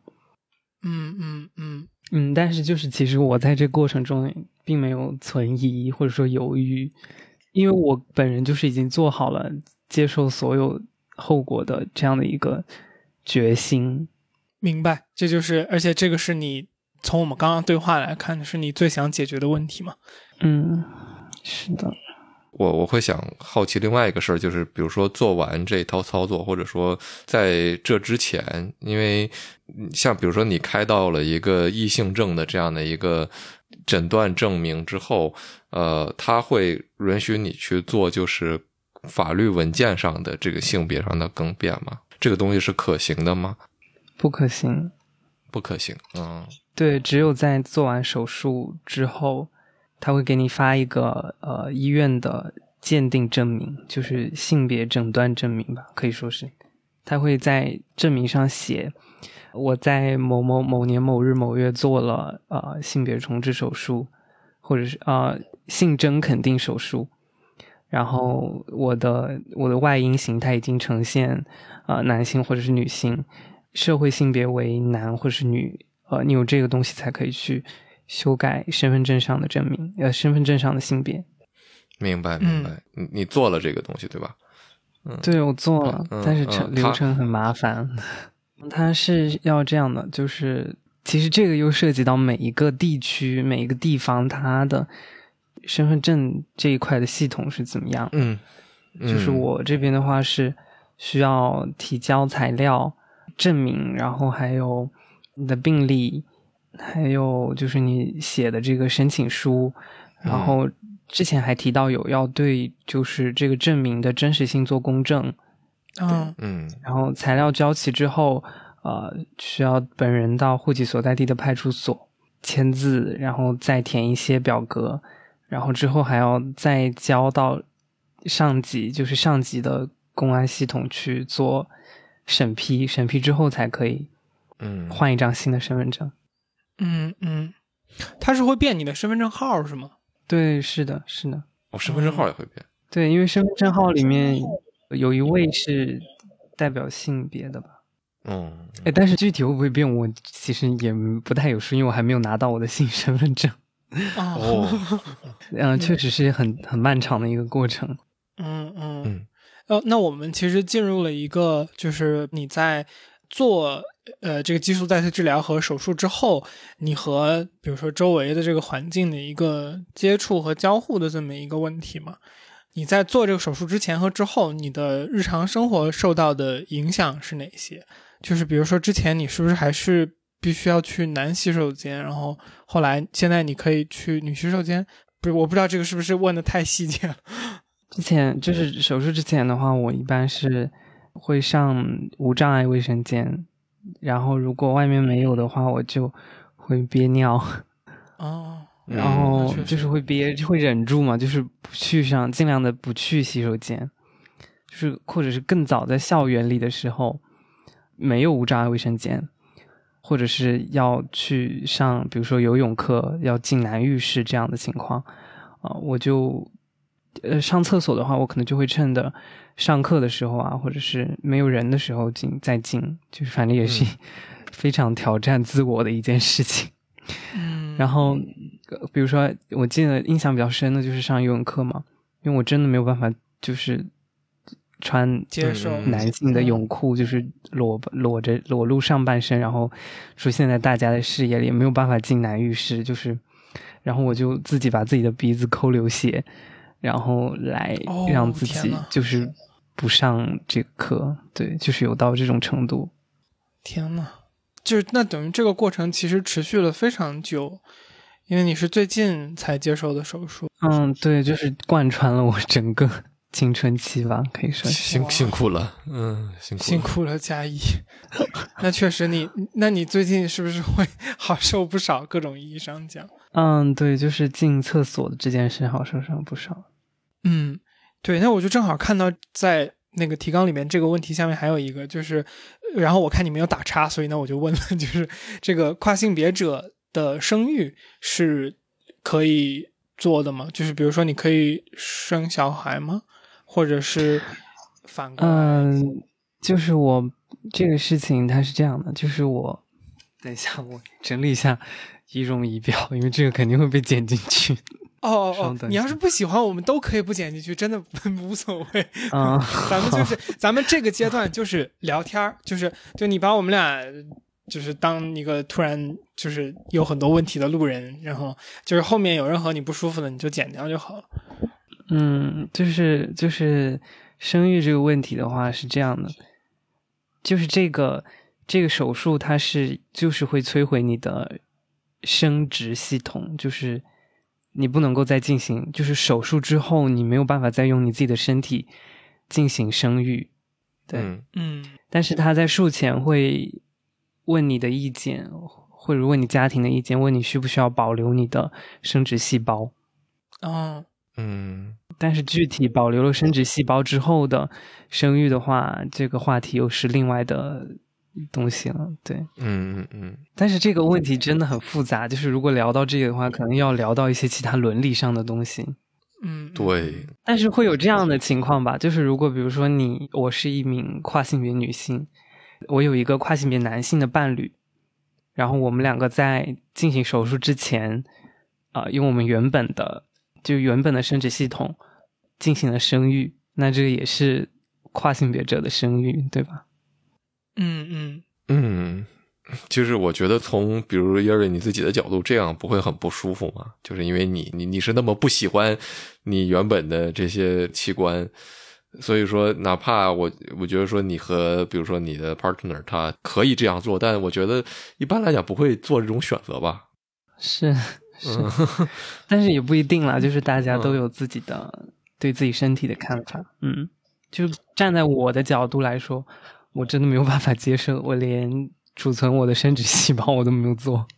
但是就是其实我在这过程中并没有存疑或者说犹豫，因为我本人就是已经做好了接受所有后果的这样的一个决心。 明白，这就是而且这个是你从我们刚刚对话来看是你最想解决的问题嘛。 是的。 我会想好奇另外一个事儿，就是比如说做完这套操作，或者说在这之前，因为像比如说你开到了一个异性症的这样的一个诊断证明之后，他会允许你去做就是法律文件上的这个性别上的更变吗？这个东西是可行的吗？ 不可行。 不可行。 对，只有在做完手术之后，他会给你发一个医院的鉴定证明，就是性别诊断证明吧，可以说是他会在证明上写我在某年某日某月做了性别重置手术，或者是性征肯定手术，然后我的外阴形态已经呈现男性或者是女性，社会性别为男或者是女，你有这个东西才可以去修改身份证上的证明，身份证上的性别。 明白。你做了这个东西对吧？ 对，我做了，但是流程很麻烦。它是要这样的，就是其实这个又涉及到每一个地区每一个地方它的身份证这一块的系统是怎么样。就是我这边的话是需要提交材料证明，然后还有你的病历，还有就是你写的这个申请书，然后之前还提到有要对就是这个证明的真实性做公证。然后材料交齐之后需要本人到户籍所在地的派出所签字，然后再填一些表格，然后之后还要再交到上级，就是上级的公安系统去做审批之后才可以换一张新的身份证。 它是会变你的身份证号是吗？ 对，是的。 身份证号也会变。 对，因为身份证号里面有一位是代表性别的吧。但是具体会不会变我其实也不太有数，因为我还没有拿到我的新身份证。确实是很漫长的一个过程。 那我们其实进入了一个就是你在做这个激素代谢治疗和手术之后，你和比如说周围的这个环境的一个接触和交互的这么一个问题嘛。你在做这个手术之前和之后，你的日常生活受到的影响是哪些？就是比如说之前你是不是还是必须要去男洗手间，然后后来现在你可以去女洗手间？不是，我不知道这个是不是问的太细节了。 之前就是手术之前的话，我一般是会上无障碍卫生间，然后如果外面没有的话，我就会憋尿。然后就是会忍住嘛，就是不去尽量的不去洗手间，就是或者是更早在校园里的时候没有无障碍卫生间，或者是要去上比如说游泳课要进男浴室这样的情况我就上厕所的话，我可能就会趁着上课的时候或者是没有人的时候再进，就是反正也是非常挑战自我的一件事情。然后比如说我记得印象比较深的就是上游泳课嘛，因为我真的没有办法就是接受男性的泳裤，就是裸露上半身，然后出现在大家的视野里，没有办法进男浴室，就是然后我就自己把自己的鼻子抠流血，然后来让自己就是不上这个课。对，就是有到这种程度。 天哪，就是那等于这个过程其实持续了非常久，因为你是最近才接受的手术。 对，就是贯穿了我整个青春期吧，可以说辛苦了。 辛苦了加一。那确实那你最近是不是会好受不少，各种意义上讲？ 对，就是进厕所的这件事好受上不少。 对，那我就正好看到在那个提纲里面这个问题下面还有一个，就是然后我看你没有打叉，所以呢我就问了，就是这个跨性别者的生育是可以做的吗？就是比如说你可以生小孩吗？或者是反过来？ 就是我这个事情它是这样的，就是我等一下我整理一下仪容仪表，因为这个肯定会被剪进去。 你要是不喜欢我们都可以不剪进去，真的无所谓。咱们这个阶段就是聊天，就你把我们俩就是当一个突然就是有很多问题的路人，然后就是后面有任何你不舒服的你就剪掉就好了。 就是生育这个问题的话是这样的，就是这个手术它就是会摧毁你的生殖系统，就是你不能够再进行，就是手术之后你没有办法再用你自己的身体进行生育。对，但是他在术前会问你的意见，或者问你家庭的意见，问你需不需要保留你的生殖细胞。但是具体保留了生殖细胞之后的生育的话，这个话题又是另外的东西了。对， 但是这个问题真的很复杂，就是如果聊到这个的话，可能要聊到一些其他伦理上的东西。 对。 但是会有这样的情况吧，就是如果比如说我是一名跨性别女性，我有一个跨性别男性的伴侣，然后我们两个在进行手术之前，用我们原本的生殖系统进行了生育，那这个也是跨性别者的生育，对吧？ 就是我觉得从比如耶瑞你自己的角度，这样不会很不舒服吗？就是因为你是那么不喜欢你原本的这些器官，所以说哪怕我觉得说你和比如说你的 partner 他可以这样做，但我觉得一般来讲不会做这种选择吧。 是但是也不一定啦，就是大家都有自己的对自己身体的看法。就站在我的角度来说，我真的没有办法接受，我连储存我的生殖细胞我都没有做。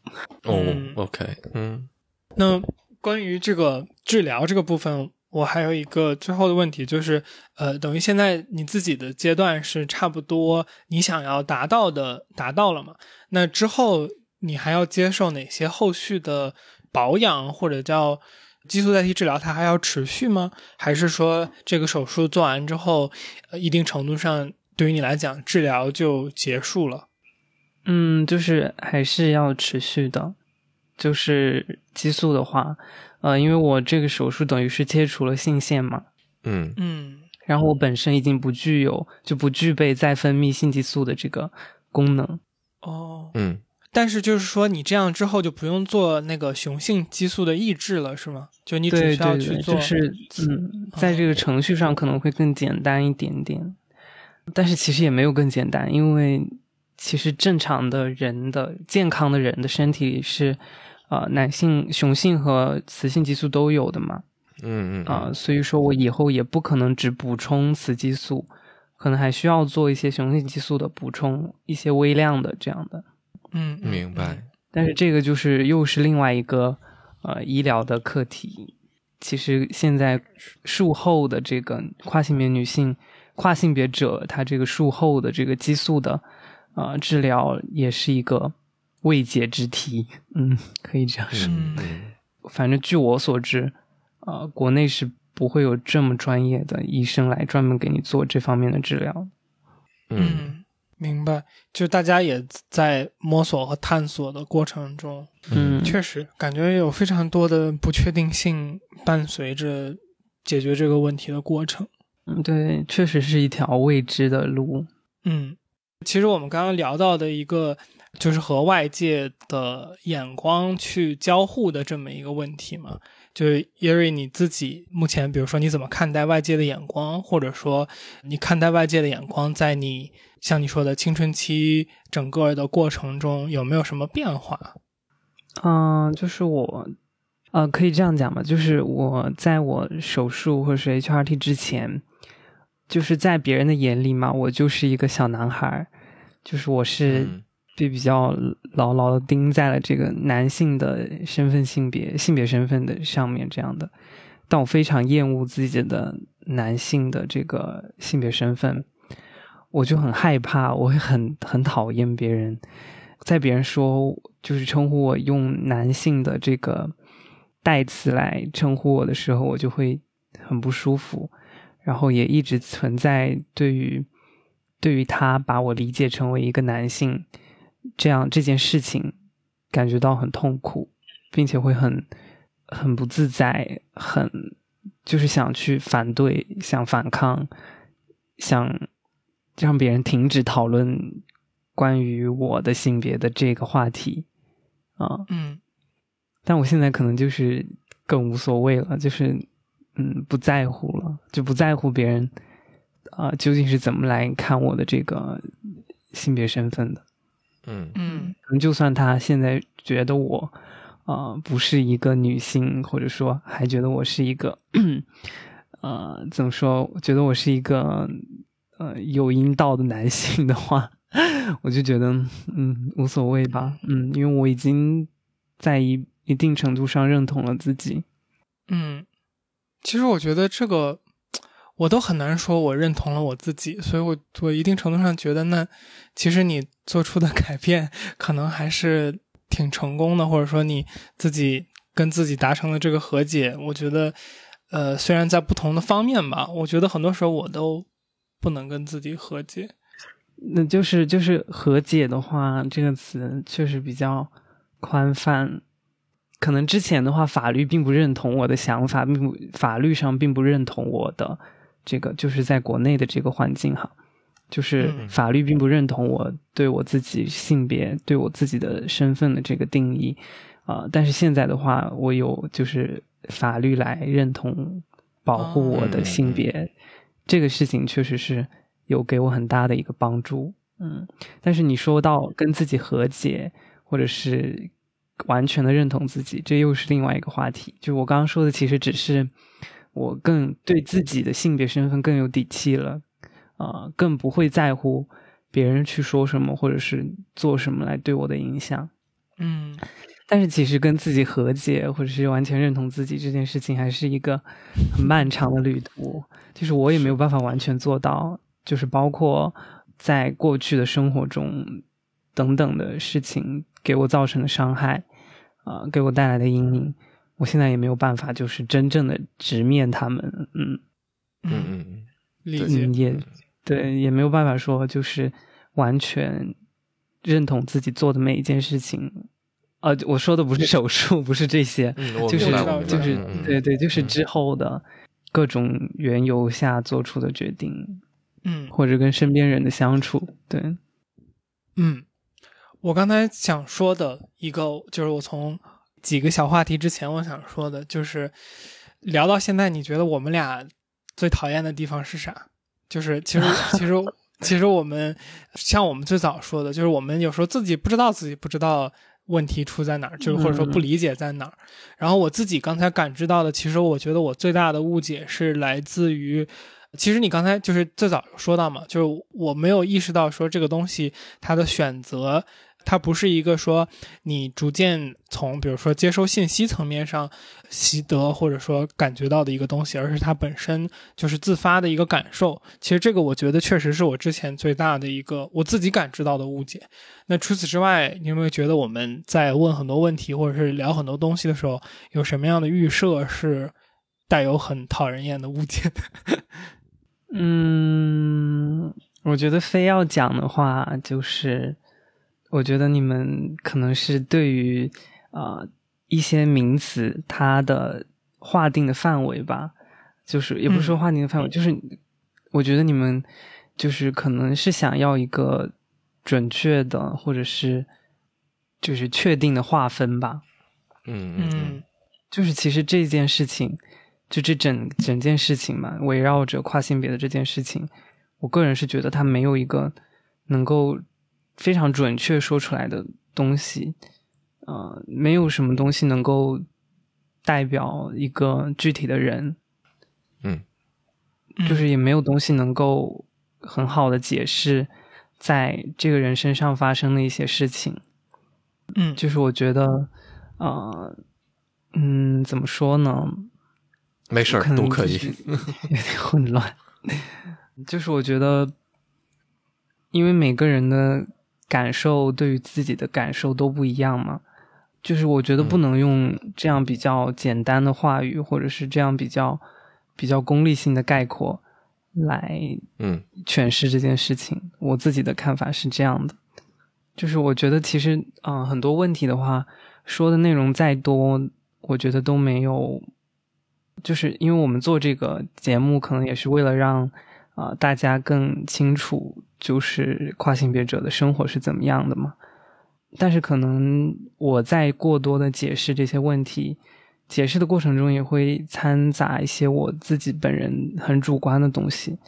OK。 那关于这个治疗这个部分，我还有一个最后的问题，就是等于现在你自己的阶段是差不多你想要达到了嘛？那之后你还要接受哪些后续的保养或者叫激素代替治疗，它还要持续吗？还是说这个手术做完之后一定程度上对于你来讲治疗就结束了？ 就是还是要持续的。就是激素的话，因为我这个手术等于是切除了性腺嘛，然后我本身已经不具备再分泌性激素的这个功能。 但是就是说你这样之后就不用做那个雄性激素的抑制了，是吗？就你只需要去做， 就是在这个程序上可能会更简单一点点，但是其实也没有更简单，因为其实正常的健康的人的身体里是男性雄性和雌性激素都有的嘛。所以说我以后也不可能只补充雌激素，可能还需要做一些雄性激素的补充，一些微量的这样的。 明白。 但是这个又是另外一个医疗的课题。其实现在术后的这个跨性别女性、跨性别者，她这个术后的这个激素的治疗也是一个未解之题。可以这样说。反正据我所知，国内是不会有这么专业的医生来专门给你做这方面的治疗。 明白，就大家也在摸索和探索的过程中。确实感觉有非常多的不确定性伴随着解决这个问题的过程。 对，确实是一条未知的路。 其实我们刚刚聊到的一个就是和外界的眼光去交互的这么一个问题嘛，就是耶瑞你自己目前比如说你怎么看待外界的眼光，或者说你看待外界的眼光在你像你说的青春期整个的过程中有没有什么变化？ 就是我可以这样讲吧，就是我在我手术或者是 HRT 之前，就是在别人的眼里嘛，我就是一个小男孩，就是我是比较牢牢的钉在了这个男性的身份性别身份的上面这样的。但我非常厌恶自己的男性的这个性别身份，我就很害怕，我会很讨厌别人在别人说就是称呼我用男性的这个代词来称呼我的时候，我就会很不舒服，然后也一直存在对于他把我理解成为一个男性这件事情感觉到很痛苦，并且会很不自在，就是想去反对，想反抗，想让别人停止讨论关于我的性别的这个话题但我现在可能就是更无所谓了，就是不在乎了，就不在乎别人究竟是怎么来看我的这个性别身份的。就算他现在觉得我不是一个女性，或者说还觉得我是一个怎么说，觉得我是一个有阴道的男性的话，我就觉得无所谓吧。因为我已经在一定程度上认同了自己。 其实我觉得这个我都很难说我认同了我自己，所以我一定程度上觉得那其实你做出的改变可能还是挺成功的，或者说你自己跟自己达成了这个和解。我觉得虽然在不同的方面吧，我觉得很多时候我都不能跟自己和解。 那就是和解的话，这个词确实比较宽泛。可能之前的话，法律并不认同我的想法，法律上并不认同我的这个，就是在国内的这个环境哈，就是法律并不认同我对我自己性别、对我自己的身份的这个定义但是现在的话，我有就是法律来认同、保护我的性别，这个事情确实是有给我很大的一个帮助。但是你说到跟自己和解，或者是完全的认同自己，这又是另外一个话题。就我刚刚说的，其实只是我更对自己的性别身份更有底气了，更不会在乎别人去说什么或者是做什么来对我的影响。但是其实跟自己和解或者是完全认同自己这件事情还是一个很漫长的旅途，就是我也没有办法完全做到，就是包括在过去的生活中等等的事情给我造成的伤害给我带来的阴影，我现在也没有办法就是真正的直面他们。 理解。 对，也没有办法说就是完全认同自己做的每一件事情。我说的不是手术，不是这些，就是对，就是之后的各种缘由下做出的决定，或者跟身边人的相处。对， 我刚才想说的一个，就是我从几个小话题之前我想说的，就是聊到现在，你觉得我们俩最讨厌的地方是啥？就是其实我们像我们最早说的，就是我们有时候自己不知道问题出在哪儿，就是或者说不理解在哪儿。然后我自己刚才感知到的，其实我觉得我最大的误解是来自于，其实你刚才就是最早说到嘛，就是我没有意识到说这个东西它的选择，它不是一个说你逐渐从比如说接收信息层面上习得或者说感觉到的一个东西，而是它本身就是自发的一个感受。其实这个我觉得确实是我之前最大的一个我自己感知到的误解。那除此之外，你有没有觉得我们在问很多问题或者是聊很多东西的时候，有什么样的预设是带有很讨人厌的误解的？ 我觉得非要讲的话，就是我觉得你们可能是对于一些名词它的划定的范围吧，就是也不是说划定的范围，就是我觉得你们就是可能是想要一个准确的或者是就是确定的划分吧。就是其实这件事情，就这整件事情嘛，围绕着跨性别的这件事情，我个人是觉得它没有一个能够非常准确说出来的东西，没有什么东西能够代表一个具体的人，就是也没有东西能够很好的解释在这个人身上发生的一些事情。就是我觉得怎么说呢， 没事儿，都可以有点混乱。就是我觉得因为每个人的感受对于自己的感受都不一样嘛，就是我觉得不能用这样比较简单的话语或者是这样比较功利性的概括来诠释这件事情。我自己的看法是这样的，就是我觉得其实很多问题的话说的内容再多，我觉得都没有，就是因为我们做这个节目可能也是为了让大家更清楚就是跨性别者的生活是怎么样的嘛。但是可能我在过多的解释这些问题，解释的过程中也会掺杂一些我自己本人很主观的东西。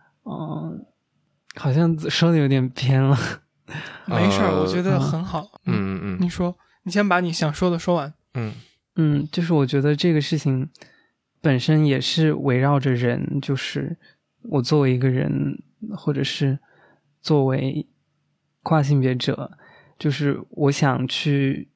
好像说的有点偏了。 没事，我觉得很好。你说，你先把你想说的说完。 就是我觉得这个事情本身也是围绕着人，就是我作为一个人，或者是作为跨性别者，就是我想去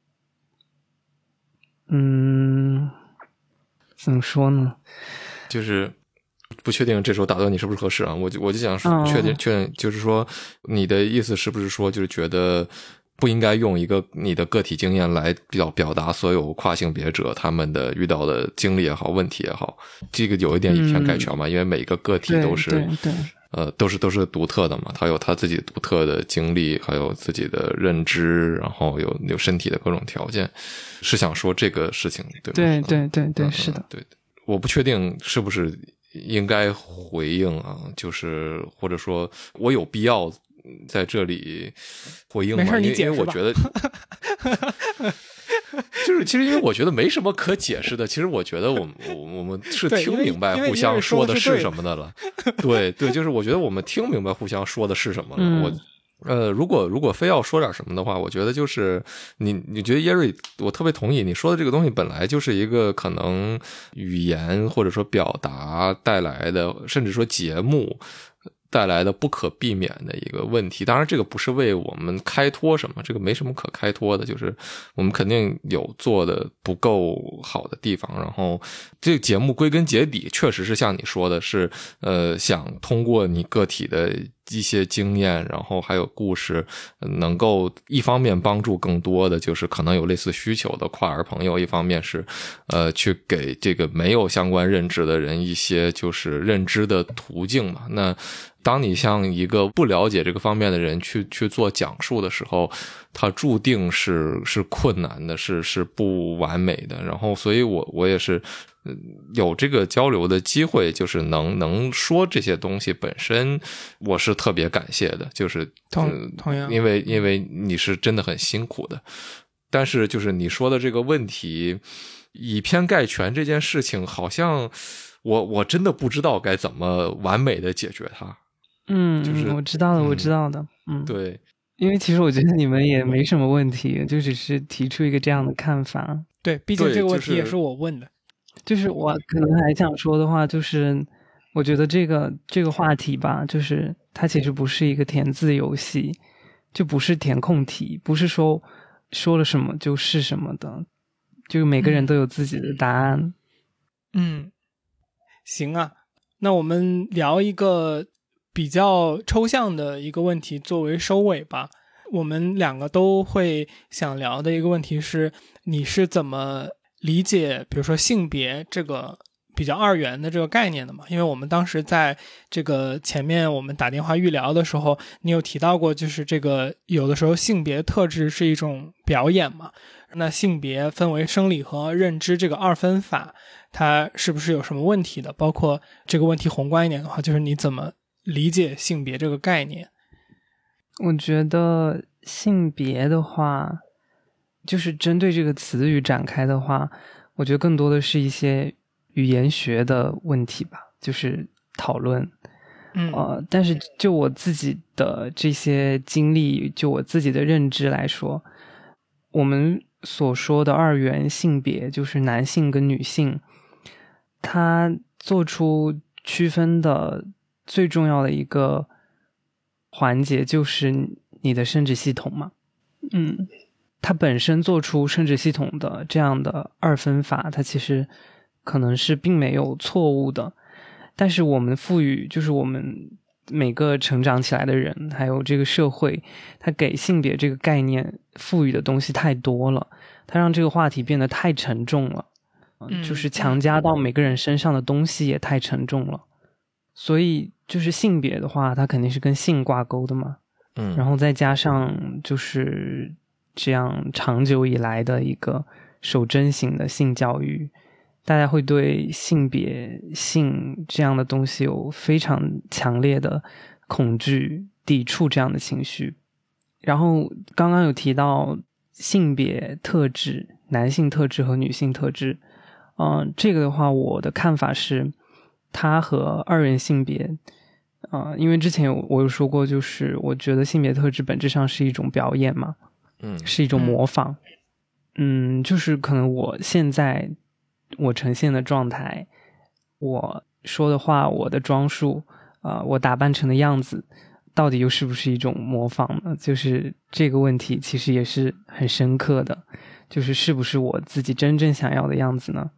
怎么说呢， 就是不确定这时候打断你是不是合适啊？我就想确定，就是说你的意思是不是说就是觉得不应该用一个你的个体经验来表达所有跨性别者他们的遇到的经历也好，问题也好，这个有一点以偏概全嘛，因为每个个体都是都是独特的嘛，他有他自己独特的经历，还有自己的认知，然后有身体的各种条件，是想说这个事情对吗？ 对，是的， 对，我不确定是不是应该回应啊，就是或者说我有必要在这里回应吗？ 没事，你解释吧。 因为我觉得就是其实因为我觉得没什么可解释的，其实我觉得我们是听明白互相说的是什么的了。对，就是我觉得我们听明白互相说的是什么了。如果非要说点什么的话，我觉得就是你觉得耶瑞，我特别同意你说的这个东西本来就是一个可能语言或者说表达带来的，甚至说节目带来的不可避免的一个问题。当然这个不是为我们开脱什么，这个没什么可开脱的，就是我们肯定有做的不够好的地方。然后这个节目归根结底确实是像你说的是想通过你个体的一些经验，然后还有故事，能够一方面帮助更多的就是可能有类似需求的跨儿朋友，一方面是去给这个没有相关认知的人一些就是认知的途径嘛。那当你向一个不了解这个方面的人去做讲述的时候，它注定是困难的，是不完美的。然后所以我也是有这个交流的机会，就是能说这些东西本身我是特别感谢的，就是同样因为你是真的很辛苦的。但是就是你说的这个问题以偏概全这件事情，好像我真的不知道该怎么完美的解决它。就是我知道的。 对， 因为其实我觉得你们也没什么问题，就只是提出一个这样的看法。 对，毕竟这个问题也是我问的。 就是我可能还想说的话，就是我觉得这个话题吧，就是它其实不是一个填字游戏，就不是填空题，不是说了什么就是什么的，就每个人都有自己的答案。 行啊，那我们聊一个比较抽象的一个问题作为收尾吧。我们两个都会想聊的一个问题是，你是怎么理解比如说性别这个比较二元的这个概念的嘛？因为我们当时在这个前面我们打电话预聊的时候，你有提到过，就是这个有的时候性别特质是一种表演嘛，那性别分为生理和认知这个二分法，它是不是有什么问题的？包括这个问题宏观一点的话，就是你怎么理解性别这个概念？ 我觉得性别的话，就是针对这个词语展开的话，我觉得更多的是一些语言学的问题吧，就是讨论。但是就我自己的这些经历，就我自己的认知来说，我们所说的二元性别，就是男性跟女性，它做出区分的最重要的一个环节就是你的生殖系统嘛。它本身做出生殖系统的这样的二分法，它其实可能是并没有错误的，但是我们赋予，就是我们每个成长起来的人，还有这个社会，它给性别这个概念赋予的东西太多了，它让这个话题变得太沉重了，就是强加到每个人身上的东西也太沉重了。所以就是性别的话，它肯定是跟性挂钩的嘛。然后再加上就是这样长久以来的一个守贞型的性教育，大家会对性别性这样的东西有非常强烈的恐惧抵触这样的情绪。然后刚刚有提到性别特质，男性特质和女性特质，这个的话我的看法是它和二元性别因为之前我有说过，就是我觉得性别特质本质上是一种表演嘛，是一种模仿。就是可能我现在我呈现的状态，我说的话，我的装束，我打扮成的样子，到底又是不是一种模仿呢？就是这个问题其实也是很深刻的，就是是不是我自己真正想要的样子呢？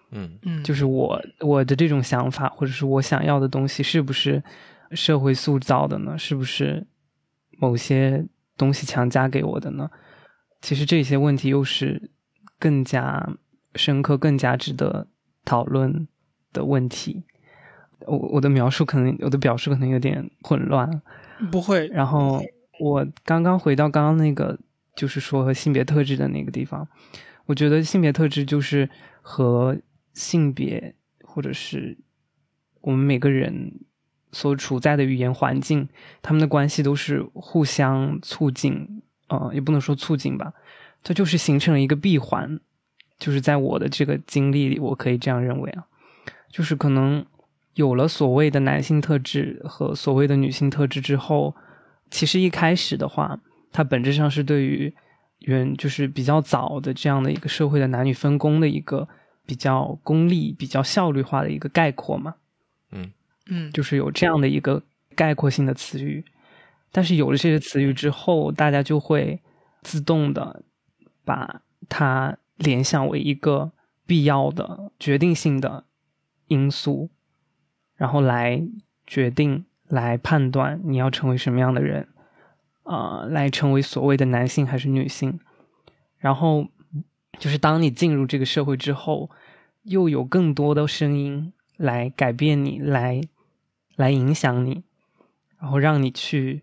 就是我的这种想法或者是我想要的东西是不是社会塑造的呢？是不是某些东西强加给我的呢？其实这些问题又是更加深刻更加值得讨论的问题。我的表述可能有点混乱。 不会。 然后我刚刚回到刚刚那个就是说性别特质的那个地方，我觉得性别特质就是和性别或者是我们每个人所处在的语言环境，他们的关系都是互相促进，也不能说促进吧，它就是形成了一个闭环。就是在我的这个经历里，我可以这样认为啊，就是可能有了所谓的男性特质和所谓的女性特质之后，其实一开始的话，它本质上是对于就是比较早的这样的一个社会的男女分工的一个比较功利比较效率化的一个概括嘛。就是有这样的一个概括性的词语。但是有了这些词语之后，大家就会自动的把它联想为一个必要的决定性的因素，然后来决定来判断你要成为什么样的人，来成为所谓的男性还是女性。然后就是当你进入这个社会之后，又有更多的声音来改变你，来影响你，然后让你去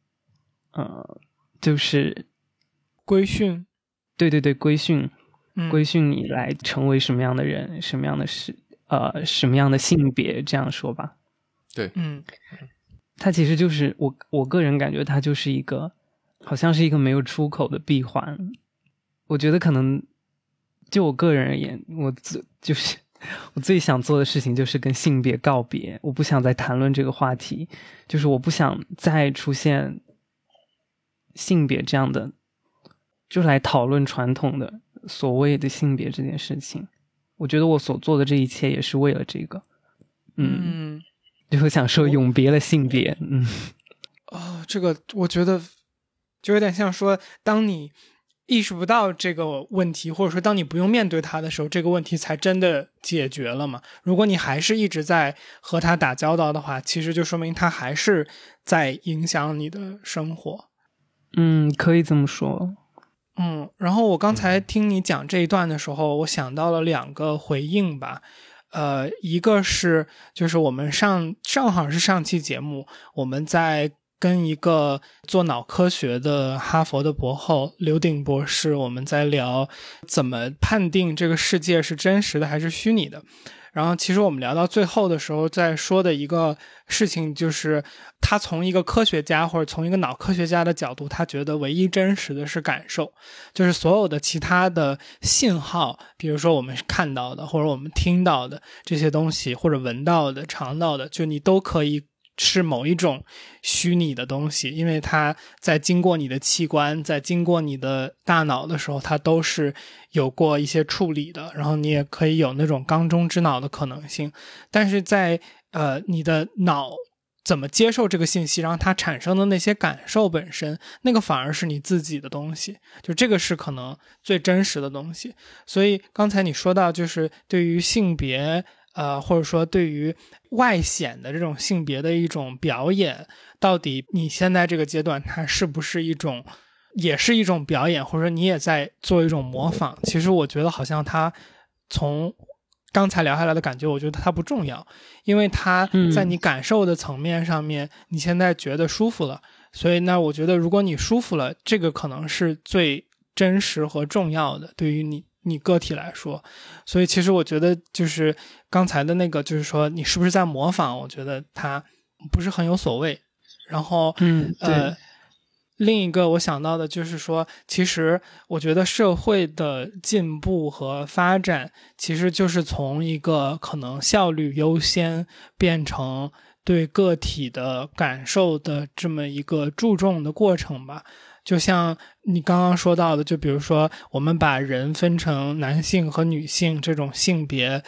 就是规训。 对，规训你来成为什么样的人，什么样的性别，这样说吧。 对。 它其实就是我个人感觉它就是一个好像是一个没有出口的闭环。我觉得可能就我个人而言，我最想做的事情就是跟性别告别。我不想再谈论这个话题，就是我不想再出现性别这样的，就来讨论传统的所谓的性别这件事情。我觉得我所做的这一切也是为了这个。就想说永别了性别。 这个我觉得就有点像说，当你意识不到这个问题，或者说当你不用面对它的时候，这个问题才真的解决了嘛。如果你还是一直在和它打交道的话，其实就说明它还是在影响你的生活。 可以这么说。 然后我刚才听你讲这一段的时候，我想到了2个回应吧。一个是就是我们正好是上期节目，我们在跟一个做脑科学的哈佛的博后刘鼎博士，我们在聊怎么判定这个世界是真实的还是虚拟的。然后其实我们聊到最后的时候，在说的一个事情就是他从一个科学家或者从一个脑科学家的角度，他觉得唯一真实的是感受，就是所有的其他的信号，比如说我们看到的或者我们听到的这些东西，或者闻到的尝到的，就你都可以是某一种虚拟的东西，因为它在经过你的器官，在经过你的大脑的时候，它都是有过一些处理的，然后你也可以有那种缸中之脑的可能性。但是在你的脑怎么接受这个信息，让它产生的那些感受本身，那个反而是你自己的东西，就这个是可能最真实的东西。所以刚才你说到就是对于性别或者说对于外显的这种性别的一种表演，到底你现在这个阶段它是不是也是一种表演，或者说你也在做一种模仿。其实我觉得好像它从刚才聊下来的感觉，我觉得它不重要，因为它在你感受的层面上面，你现在觉得舒服了，所以那我觉得如果你舒服了，这个可能是最真实和重要的对于你个体来说。所以其实我觉得就是刚才的那个就是说你是不是在模仿，我觉得它不是很有所谓。然后另一个我想到的就是说，其实我觉得社会的进步和发展其实就是从一个可能效率优先变成对个体的感受的这么一个注重的过程吧。就像你刚刚说到的，就比如说我们把人分成男性和女性这种性别，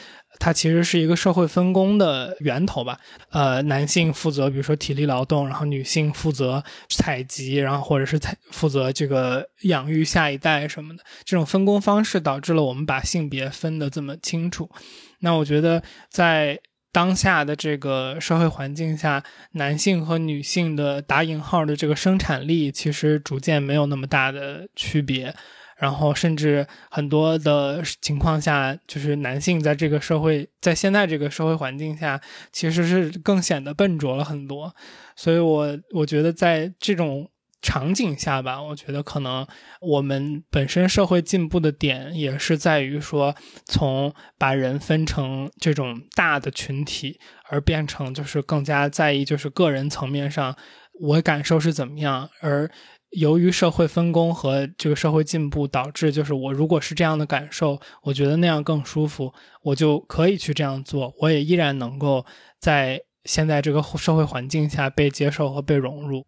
它其实是一个社会分工的源头吧。男性负责比如说体力劳动，然后女性负责采集，然后或者是负责这个养育下一代什么的。这种分工方式导致了我们把性别分得这么清楚。那我觉得在当下的这个社会环境下，男性和女性的打引号的这个生产力其实逐渐没有那么大的区别，然后甚至很多的情况下，就是男性在这个社会，在现在这个社会环境下，其实是更显得笨拙了很多。所以我觉得在这种场景下吧，我觉得可能我们本身社会进步的点也是在于说，从把人分成这种大的群体，而变成就是更加在意就是个人层面上我感受是怎么样。而由于社会分工和这个社会进步，导致就是我如果是这样的感受，我觉得那样更舒服，我就可以去这样做，我也依然能够在现在这个社会环境下被接受和被融入。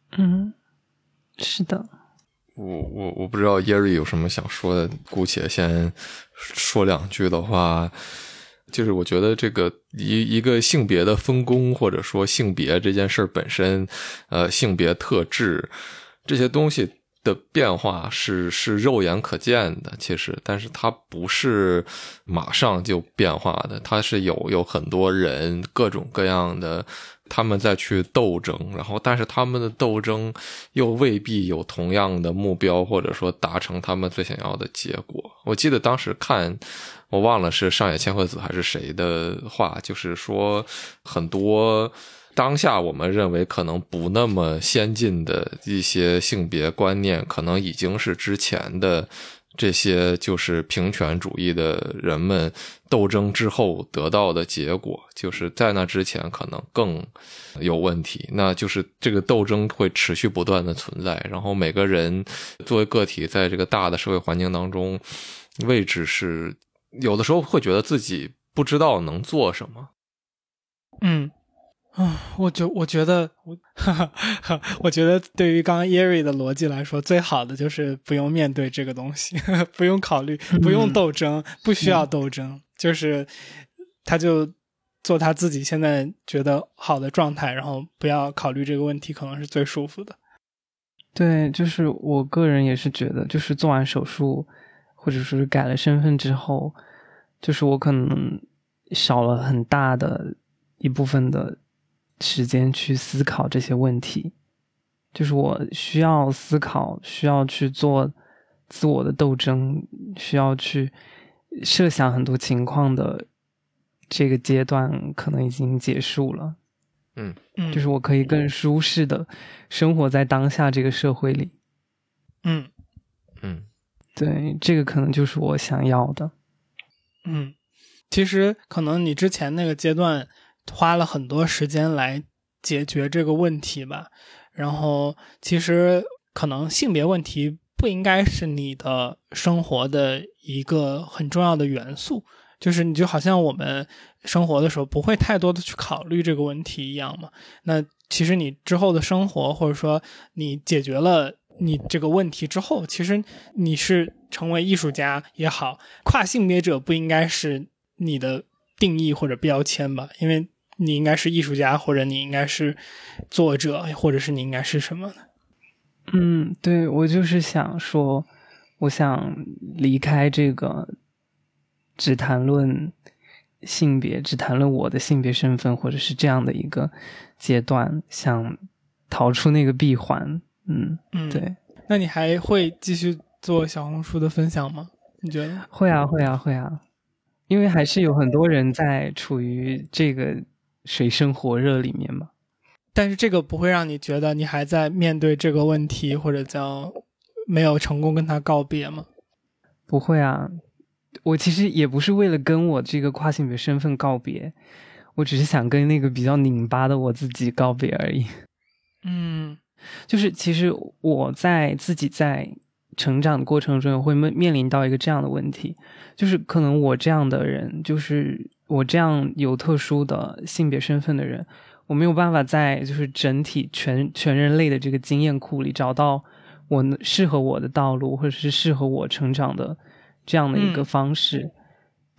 是的。 我不知道耶瑞有什么想说的，姑且先说两句的话，就是我觉得这个一个性别的分工，或者说性别这件事本身，性别特质这些东西的变化是肉眼可见的，其实，但是它不是马上就变化的，它是有很多人各种各样的他们在去斗争，然后但是他们的斗争又未必有同样的目标，或者说达成他们最想要的结果。我记得当时看，我忘了是上野千鹤子还是谁的话，就是说很多当下我们认为可能不那么先进的一些性别观念，可能已经是之前的这些就是平权主义的人们斗争之后得到的结果，就是在那之前可能更有问题。那就是这个斗争会持续不断的存在，然后每个人作为个体在这个大的社会环境当中位置是有的时候会觉得自己不知道能做什么。 我觉得我觉得对于刚刚耶瑞的逻辑来说，最好的就是不用面对这个东西，不用考虑，不用斗争，不需要斗争，就是他就做他自己现在觉得好的状态，然后不要考虑这个问题，可能是最舒服的。 对，就是我个人也是觉得，就是做完手术或者说是改了身份之后，就是我可能少了很大的一部分的时间去思考这些问题，就是我需要思考，需要去做自我的斗争，需要去设想很多情况的这个阶段可能已经结束了。就是我可以更舒适的生活在当下这个社会里。对，这个可能就是我想要的。 其实可能你之前那个阶段花了很多时间来解决这个问题吧，然后其实可能性别问题不应该是你的生活的一个很重要的元素，就是你就好像我们生活的时候不会太多的去考虑这个问题一样嘛。那其实你之后的生活，或者说你解决了你这个问题之后，其实你是成为艺术家也好，跨性别者不应该是你的定义或者标签吧，因为你应该是艺术家，或者你应该是作者，或者是你应该是什么呢？ 对，我就是想说，我想离开这个只谈论性别，只谈论我的性别身份，或者是这样的一个阶段，想逃出那个闭环。对。 那你还会继续做小红书的分享吗？你觉得？ 会啊，因为还是有很多人在处于这个水深火热里面嘛。 但是这个不会让你觉得你还在面对这个问题，或者叫没有成功跟他告别吗？ 不会啊，我其实也不是为了跟我这个跨性别身份告别，我只是想跟那个比较拧巴的我自己告别而已。就是其实我自己在成长的过程中会面临到一个这样的问题，就是可能我这样的人，就是我这样有特殊的性别身份的人，我没有办法在就是整体全人类的这个经验库里找到适合我的道路，或者是适合我成长的这样的一个方式。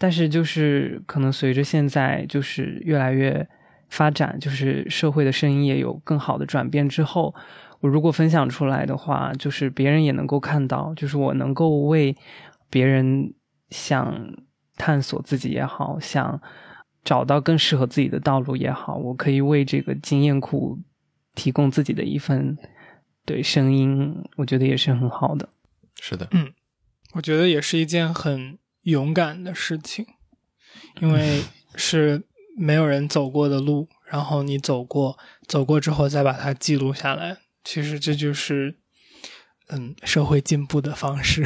但是就是可能随着现在就是越来越发展，就是社会的声音也有更好的转变之后，我如果分享出来的话，就是别人也能够看到，就是我能够为别人想探索自己也好，想找到更适合自己的道路也好，我可以为这个经验库提供自己的一份对声音，我觉得也是很好的。 是的， 我觉得也是一件很勇敢的事情，因为是没有人走过的路，然后你走过之后再把它记录下来，其实这就是社会进步的方式。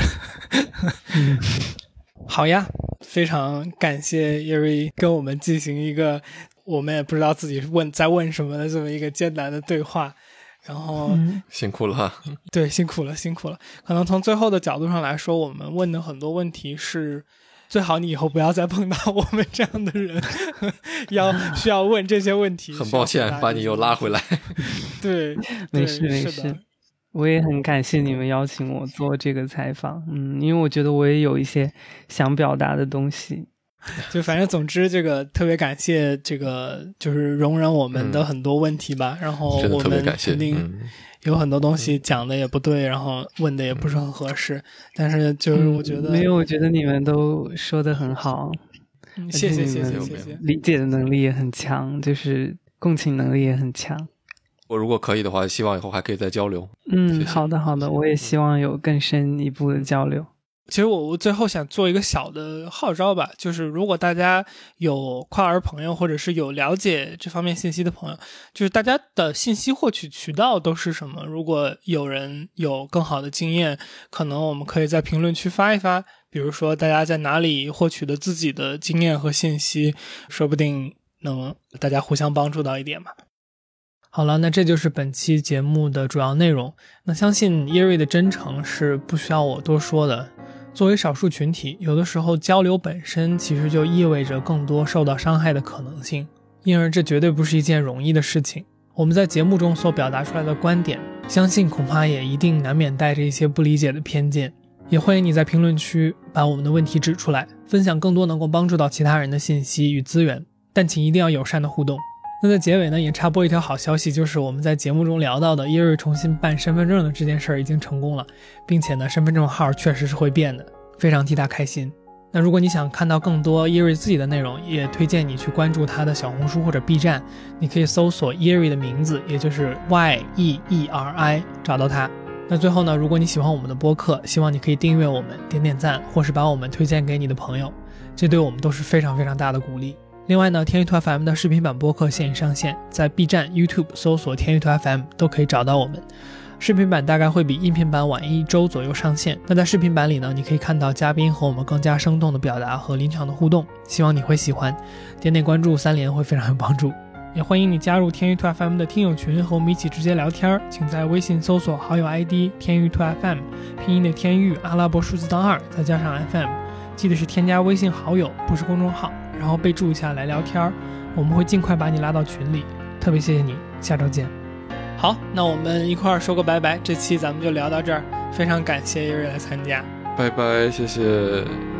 好呀，非常感谢叶瑞跟我们进行一个我们也不知道自己在问什么的这么一个艰难的对话，然后辛苦了。 对，辛苦了。可能从最后的角度上来说，我们问的很多问题是最好你以后不要再碰到我们这样的人需要问这些问题。 很抱歉把你又拉回来。 对， 没事，我也很感谢你们邀请我做这个采访，因为我觉得我也有一些想表达的东西。 就反正总之这个特别感谢这个就是容忍我们的很多问题吧，然后我们肯定有很多东西讲的也不对，然后问的也不是很合适，但是就是我觉得没有，我觉得你们都说得很好。 谢谢， 理解的能力也很强，就是共情能力也很强。 我如果可以的话，希望以后还可以再交流。 谢谢。好的，我也希望有更深一步的交流。 其实我最后想做一个小的号召吧，就是如果大家有跨儿朋友，或者是有了解这方面信息的朋友，就是大家的信息获取渠道都是什么？如果有人有更好的经验，可能我们可以在评论区发一发，比如说大家在哪里获取的自己的经验和信息，说不定能大家互相帮助到一点嘛。好了，那这就是本期节目的主要内容。那相信耶瑞的真诚是不需要我多说的。作为少数群体，有的时候交流本身其实就意味着更多受到伤害的可能性，因而这绝对不是一件容易的事情。我们在节目中所表达出来的观点，相信恐怕也一定难免带着一些不理解的偏见。也欢迎你在评论区把我们的问题指出来，分享更多能够帮助到其他人的信息与资源，但请一定要友善的互动。那在结尾呢，也插播一条好消息，就是我们在节目中聊到的耶瑞重新办身份证的这件事儿已经成功了，并且呢，身份证号确实是会变的，非常替他开心。那如果你想看到更多耶瑞自己的内容，也推荐你去关注他的小红书或者 B 站，你可以搜索耶瑞的名字，也就是 YEERI 找到他。那最后呢，如果你喜欢我们的播客，希望你可以订阅我们，点赞，或是把我们推荐给你的朋友，这对我们都是非常非常大的鼓励。另外呢，天娱兔 FM 的视频版播客现已上线，在 B 站、YouTube 搜索天娱兔 FM 都可以找到我们。视频版大概会比音频版晚1周左右上线。那在视频版里呢，你可以看到嘉宾和我们更加生动的表达和临场的互动，希望你会喜欢。点关注3连会非常有帮助。也欢迎你加入天娱兔 FM 的听友群，和我们一起直接聊天，请在微信搜索好友 ID 天娱兔 FM， 拼音的天娱，阿拉伯数字当2，再加上 FM， 记得是添加微信好友，不是公众号，然后备注一下来聊天，我们会尽快把你拉到群里。特别谢谢你，下周见。好，那我们一块儿说个拜拜，这期咱们就聊到这儿，非常感谢叶瑞来参加， 拜拜，谢谢。